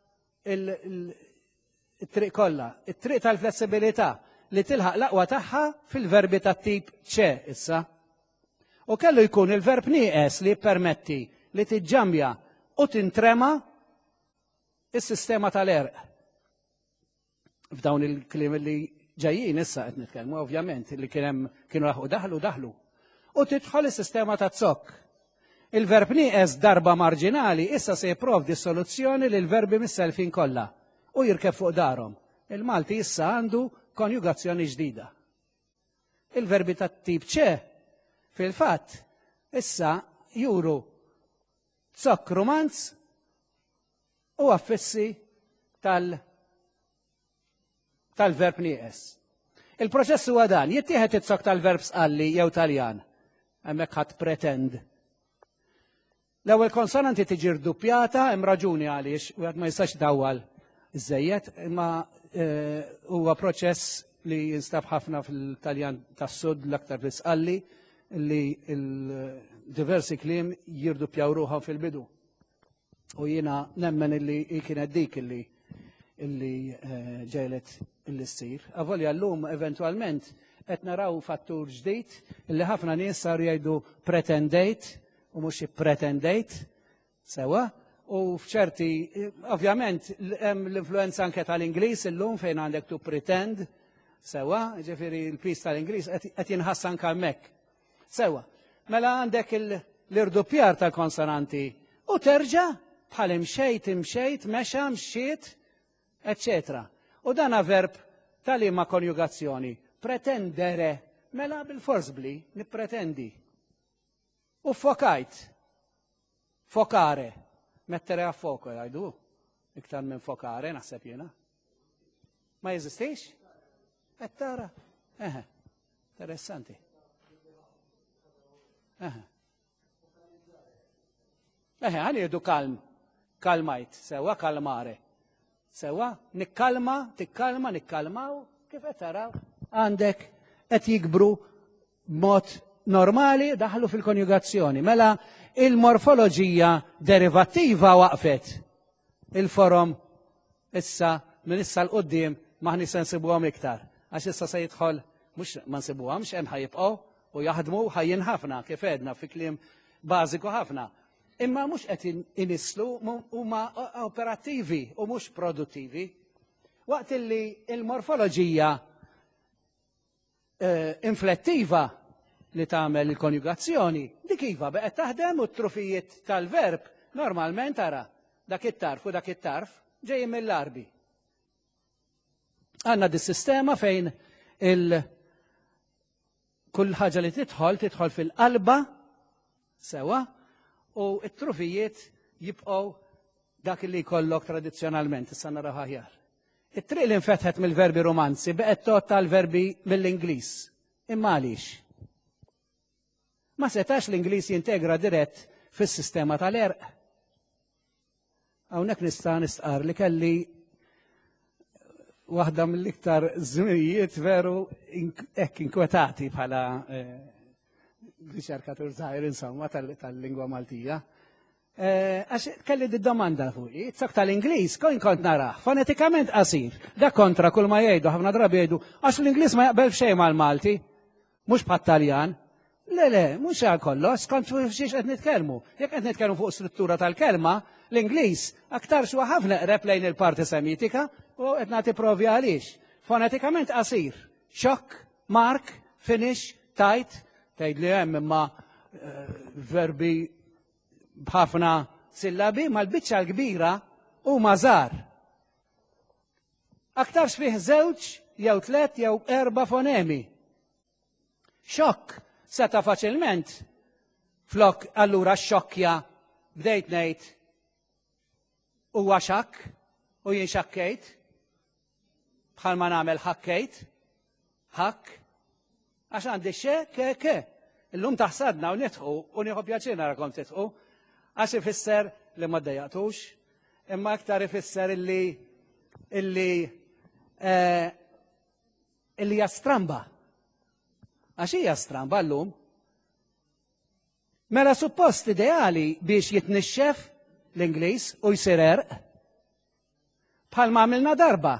it-triq kollha, it-triq tal-flessibilità li tilħaq l-aqwa tagħha fil-verbi tat-tip ċe issa. U kellu jkun il-verb nieqes li jippermetti li tiġġambja u tintrema is-sistema tal-erq. F'dawn il-kliem li ġejjin issa qed nitkellmu ovvjament li kienu daħlu. U tidħol is-sistema tat-zokk. Il-verb nieqes darba marġinali issa se jipprovdi soluzzjoni lil verbi mis-selfin kollha u jirkeb fuq darhom. Il-Malti issa għandu konjugazzjoni ġdida. Il-verbi tat-tip ċe fil-fatt issa juru zokk romanz u affissi tal-verb nieqes. Il-proċess huwa dan, jittieħed it-zokk tal-verb sqalli jew Taljan. Hemmhekk ħadd pretend. L-ewwel konsonanti tiġi rduppjata hemm raġuni għaliex wieħed ma jistax dawwal iżejjed, imma huwa proċess li jinstab ħafna fil-Taljan tas-Sud l-aktar fl-isqalli li diversi kliem jirduppjaw ruħhom fil-bidu. U jiena nemmen illi kienet dik illi ġejlet illi ssir. Avolja llum eventwalment qed naraw fattur ġdid illi ħafna nies saru jgħidu pretendejt u mhux ippretendejt sewa. U f'ċerti, ovvjament, hemm l-influenza anke tal-Ingliż illum fejn għandek tu pretend, sewa, ġifieri l-pis tal-Ingliż qed jinħass anke hemmhekk. Sewa, mela għandek l-irduppjar tal-konsonanti u terġa' bħal imxejt, mexa, mxiet, eccetera. U dan verb tal-ima konjugazzjoni, pretendere, mela bil-forsbli nippretendi. U fokajt, fokare. Mettere a fuoco, jgħidu, iktar minn fokare, naħseb jiena. Ma jeżistix? Tara. Interessanti. Għani jgħidu kalmajt, sewa kalmare. Sewa, tikkalma, nikkalmaw, kif qed taraw? Għandek qed jikbru b'mod normali daħlu fil-konjugazzjoni. Mela il-morfoloġija derivattiva waqfet. Il-forom issa minn issa l-qoddim maħni se nsibuhom iktar. Għax issa se jidħol mhux ma nsibuhomx hemm ħajibqgħu u jaħdmu ħajjin ħafna kif għedna fi kliem bażiku ħafna. Imma mhux qed inislu huma operattivi u mhux produttivi. Waqt illi il-morfoloġija inflettiva li tagħmel il-konjugazzjoni, dik iva beqgħet taħdem u t-trufijiet tal-verb normalment tara dak it-tarf u dak it-tarf ġejjin mill-arbi. Għandna dis-sistema fejn kull ħaġa li tidħol fil-qalba sewa u t-trufijiet jibqgħu dak li jkollok tradizzjonalment, issa naraw aħjar. It-triq li nfetħet mill-verbi romanzi beqgħet tot tal-verbi mill-Ingliż. Imma għaliex? Ma setax l-Ingliż jintegra dirett fis-sistema tal-erq. Hawnhekk nista' nistqar li kelli waħda mill-iktar żminijiet veru hekk inkwetati bħala riċerkatur żgħir insomma tal-lingwa Maltija. Għax kelli d-domanda fuqi, t-sak tal-Ingliż kont narah, fonetikament qasir. Da kontra kull ma jgħidu, ħafna drabi jgħidu, għax l-Ingliż ma jaqbel xejn mal-Malti, mhux bħat-Taljan. Le, mhux għal kollox, kont xiex qed nitkellmu. Jekk qed nitkellmu fuq struttura tal-kelma, l-Ingliż aktar xwa ħafna qreb lejn il-parti semitika u qed nagħti provi għaliex. Fonetikament qasir. Shock, mark, finish, tight, tgħid li hemm imma verbi b'ħafna sillabi, ma l-biċċa l-kbira huma żgħar. Aktar fih żewġ jew tliet jew erba' fonemi. Shock seta faċilment Flok, allura xokkja bdejt ngħid huwa xakk u jien xakkejt bħalma nagħmel ħakkejt, ħakk, għax għandi ke. Illum taħsadna u nitħu u nieħu pjaċir narakom titħu, għax ifisser li ma ddejjaqtux, imma aktar ifisser illi hija stramba. Għax hija stramba llum. Mela suppost ideali biex jitnixxef l-Ingliż u jsir erq bħalma għamilna darba,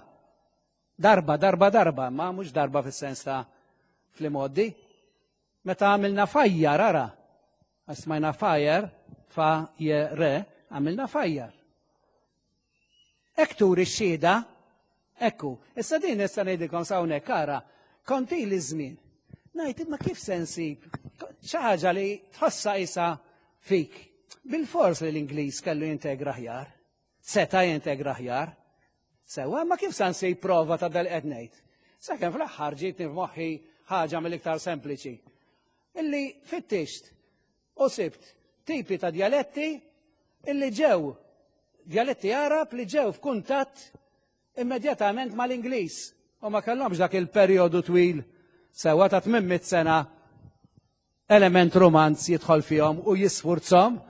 ma mhux darba fis-sens ta' fl-imoddi. Meta għamilna fajjar, ara, smajna fajjar, għamilna fajjar. Ek turi x-xieda, ekku, issa din issa ngħidilkom sawnek ara, konti li żmien. Ngħid imma kif se nsib xi ħaġa li tħossha isa fik. Bil-fors li l-Ingliż kellu jintegra ħjar, seta' jintegra ħjar. Sewa, ma kif se nsib prova ta' dal qed ngħid. Sakemm fl-aħħar ġietni f'moħħi ħaġa mill-iktar sempliċi. Illi fittixt u sibt tipi ta' djaletti illi ġew djaletti Arab li ġew f'kuntatt immedjatament mal-Ingliż u ma kellhomx dak il-perjodu twil sewa ta' 800 sena element romanz jidħol fihom u jisfurzhom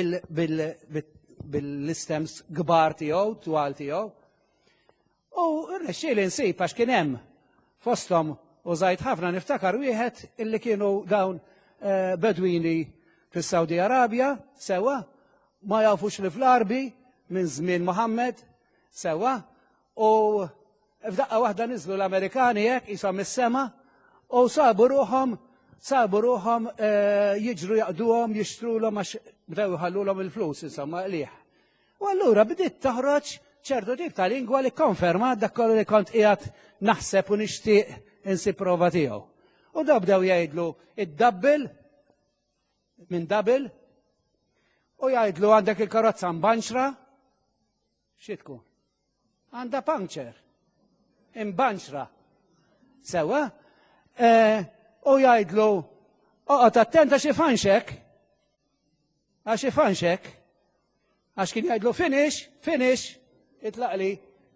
bil-istems kbar tiegħu, twal tiegħu. U rnexxieli nsib għax kien hemm fosthom u żgħid ħafna niftakar wieħed illi kienu dawn Bedwini fis-Saudi Arabja sewa ma jafux li fl-Arbi minn żmien Muhammad sewa u f'daqqa waħda niżlu l-Amerikani hekk ishom is-sema u sabu ruħhom jiġru jaqduhom jixtrulhom għax bdew iħallulhom il-flus insomma qlieħ. U allura bdiet toħroġ ċertu tip ta' lingwa li konferma dak kollu li kont qiegħed naħseb u nixtieq insib prova tiegħu. U da bdew jgħidlu id-dabbil minn dabil u jgħidlu għandek il-karozza mbanċra xi tkun? Għandha puncture. Imbanċra. Sewa? U jgħidlu oqgħod attent għax ifanxek. Għax ifanxek. Għax kien jgħidlu finish, itlaqli.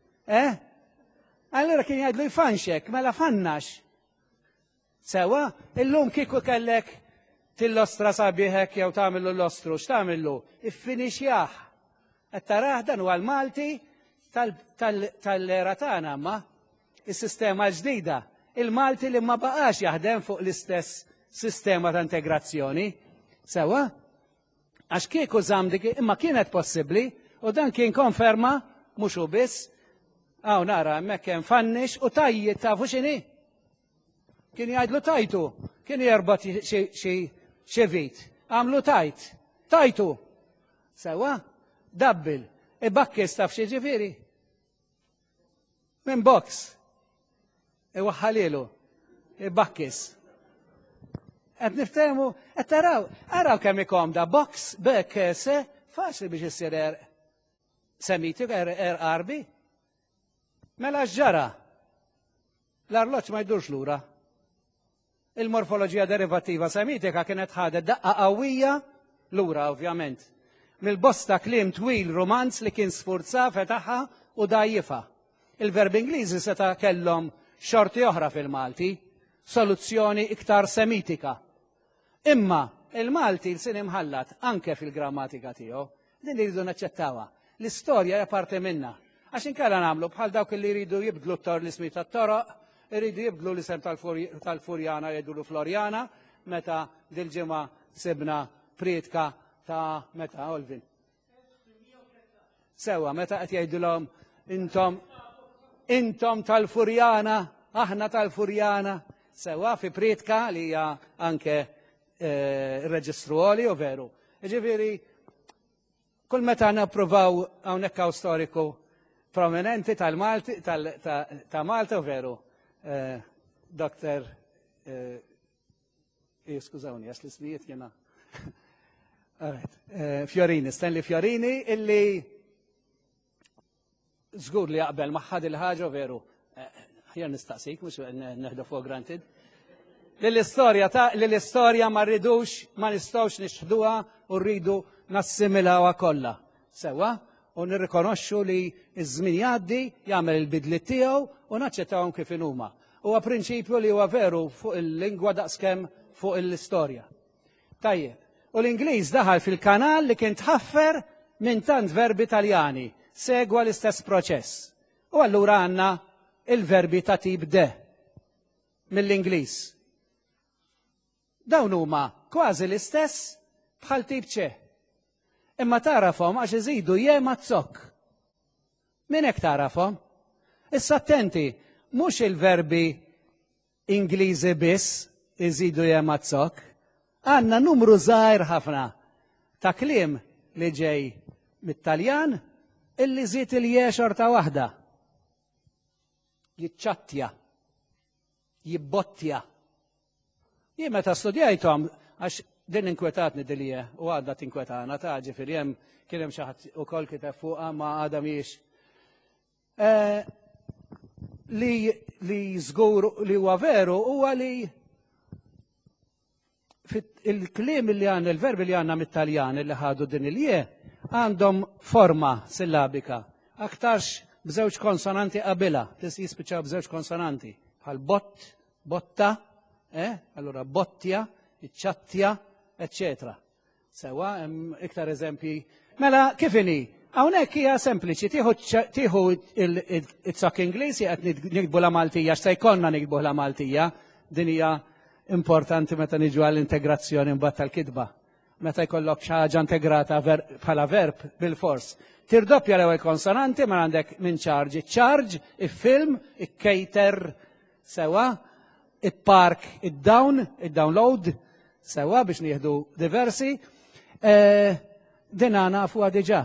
Allura kien jgħidlu jfanxek, mela fannax. Sewa, illum kieku kellek til-lostra sabiħek jew tagħmillu l-ostru, x'tagħmillu? Iffinixjah. Qed taraħ dan huwa l-Malti tal-era tagħna ma is-sistema ġdida. Il-Malti li ma baqax jaħdem fuq l-istess sistema ta' integrazzjoni. Sewa? Għax kieku dik imma kienet possibbli u dan kien konferma mhux hu biss. Hawn nara hemmhekk hemm fannix u tajjid tafu x'inhi. Kien jgħidlu tajtu, kien jerbot xi vit. Għamlu tajtu. Sewa? Dabbil. Ibakkis taf xi ġifieri. Minn box. Iwaħħalilu. Ibakkis. Qed niftehmu, qed taraw, araw kemm ikomda box se faċli biex issir semitiku arbi. Mela ġara. L-arloġġ ma jdurx lura. Il-morfoloġija derivattiva semitika kienet ħadet daqqa qawwija lura ovvjament. Mill-bosta kliem twil romanz li kien sfurza fetaħħa u dajjifa. Il-verb Ingliżi seta' kellhom xorti oħra fil-Malti, soluzzjoni iktar semitika. Imma il-Malti l-sin imħallat anke fil-grammatika tiegħu, din li rridu naċċettawha. L-istorja hija parti minnha. Għax inkella nagħmlu bħal dawk li jridu jibdlu l-ismi tat-toroq, iridu jibdlu l-isem tal-Furjana jgħidulu Florjana, meta dil-ġimgħa sibna prietka ta' meta Olvin. Sewa, meta qed jgħidulhom intom tal-Furjana, aħna tal-Furjana. Sewa fi prietka li hija anke reġistru għoli u veru. Ġifieri, kull meta nappruvaw hawnhekk hawn storiku prominenti tal-Malti ta' Malta u veru. Dr. Skużawni, għax l-ismijiet jena. Fiorini, Stanley Fiorini, illi żgur li jaqbel maħħad il-ħaġa veru. Ħjar nistaqsik, mhux neħdu fuq granted. l-istorja ma rridux, ma nistgħux nixħduha u rridu nassimilawha kollha. Sewa, u nirrikonoxxu li ż-żmien jgħaddi jagħmel il-bidliet tiegħu u naċċettawhom kif huma. Huwa prinċipju li huwa veru fuq il-lingwa daqskemm fuq l-istorja. Tajjeb, u l-Ingliż daħal fil-kanal li kien tħaffer minn tant verbi Taljani, segwa l-istess proċess. U allura għandna il-verbi ta' tip de mill-Ingliż. Dawn huma kważi l-istess bħal tip ċe. Imma tarafhom għax iżidu je mazzok. Min hekk tarafhom? Issa attenti, mhux il-verbi Ingliżi biss iżidu je mazzok. Għandna numru żgħir ħafna ta' kliem li ġej mit-Taljan illi żied il-je xorta waħda. Jiċċattja, jibbottja. Jien meta studjajthom għax din inkwetatni dilije u għadha tinkwetana ta' ġifieri hemm kien hemm xi ħadd ukoll kiteb fuqha ma għadha mhijiex. Li żgur li huwa veru huwa li il-kliem li għandna, il-verbi li għandna mit-Taljan li ħadu din il-je għandhom forma sillabika. Aktarx b'żewġ konsonanti qabilha, jispiċċaw b'żewġ konsonanti bħal bott, botta, allura bottja, iċċattja, eccetera. Sewa, hemm iktar eżempji. Mela kif inhi? Hawnhekk hija sempliċi, tieħu it-sok Ingliż qed nikbu la Maltija, x'se jkollna nikbu la Maltija, din hija importanti meta niġu għall-integrazzjoni mbagħad tal-kitba. Meta jkollok xi ħaġa integrata bħala verb bil-fors. Tirdoppja l-ewwel konsonanti ma għandek minn charge, charge, il-film, il-cater, sewa, il-park, il-download, sewa biex nieħdu diversi. Din nafuha diġà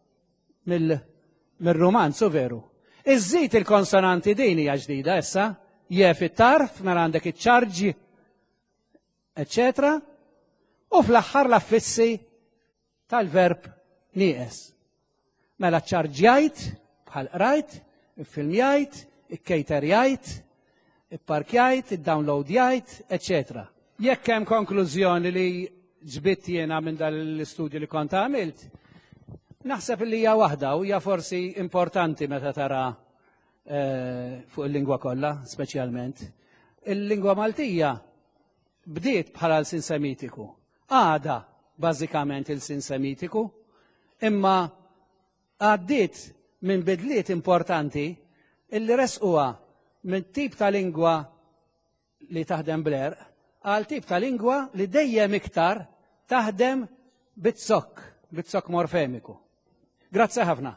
mill-romanzu veru. Iżżid il-konsonanti din hija ġdida issa, je fit-tarf, mela għandek il-charge, eccetera, u fl-aħħar l-affissi tal-verb nieqes. Mela ċarġjajt, bħal qrajt, il-filmjajt, il-caterjajt, il-parkjajt, il-downloadjajt, eccetera. Jekk hemm konklużjoni li ġbitt jiena minn dal-istudju li kont għamilt, naħseb li hija waħda u hija forsi importanti meta tara fuq il-lingwa kollha, speċjalment. Il-lingwa Maltija bdiet bħala l-sin semitiku. Għada bażikament il-sin semitiku, imma għaddiet minn bidliet importanti illi resquha minn tip ta' lingwa li taħdem bler għal tip ta' lingwa li dejjem iktar taħdem bit-sok morfemiku. Grazzi ħafna.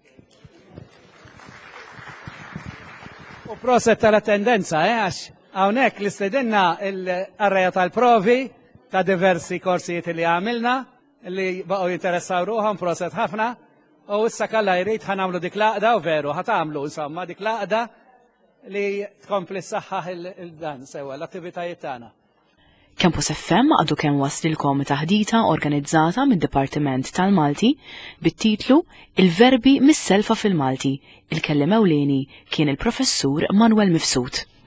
U proset tal-attendenza, għax hawnhekk li stedinna l-arreja tal-provi ta' diversi korsijiet li għamilna li baqgħu jinteressaw ruħhom, proset ħafna. U issa kalla jrid ħanamlu dik laqda u veru ħatamlu insomma dik laqda li tkompli s-saħħaħ il-dan sewa l-attivitajiet tagħna.
Campus FM għadu kemm waslilkom taħdita organizzata mid-Dipartiment tal-Malti bit-titlu Il-verbi mis-selfa fil-Malti. Il-kellem ewlieni kien il-Professur Manuel Mifsud.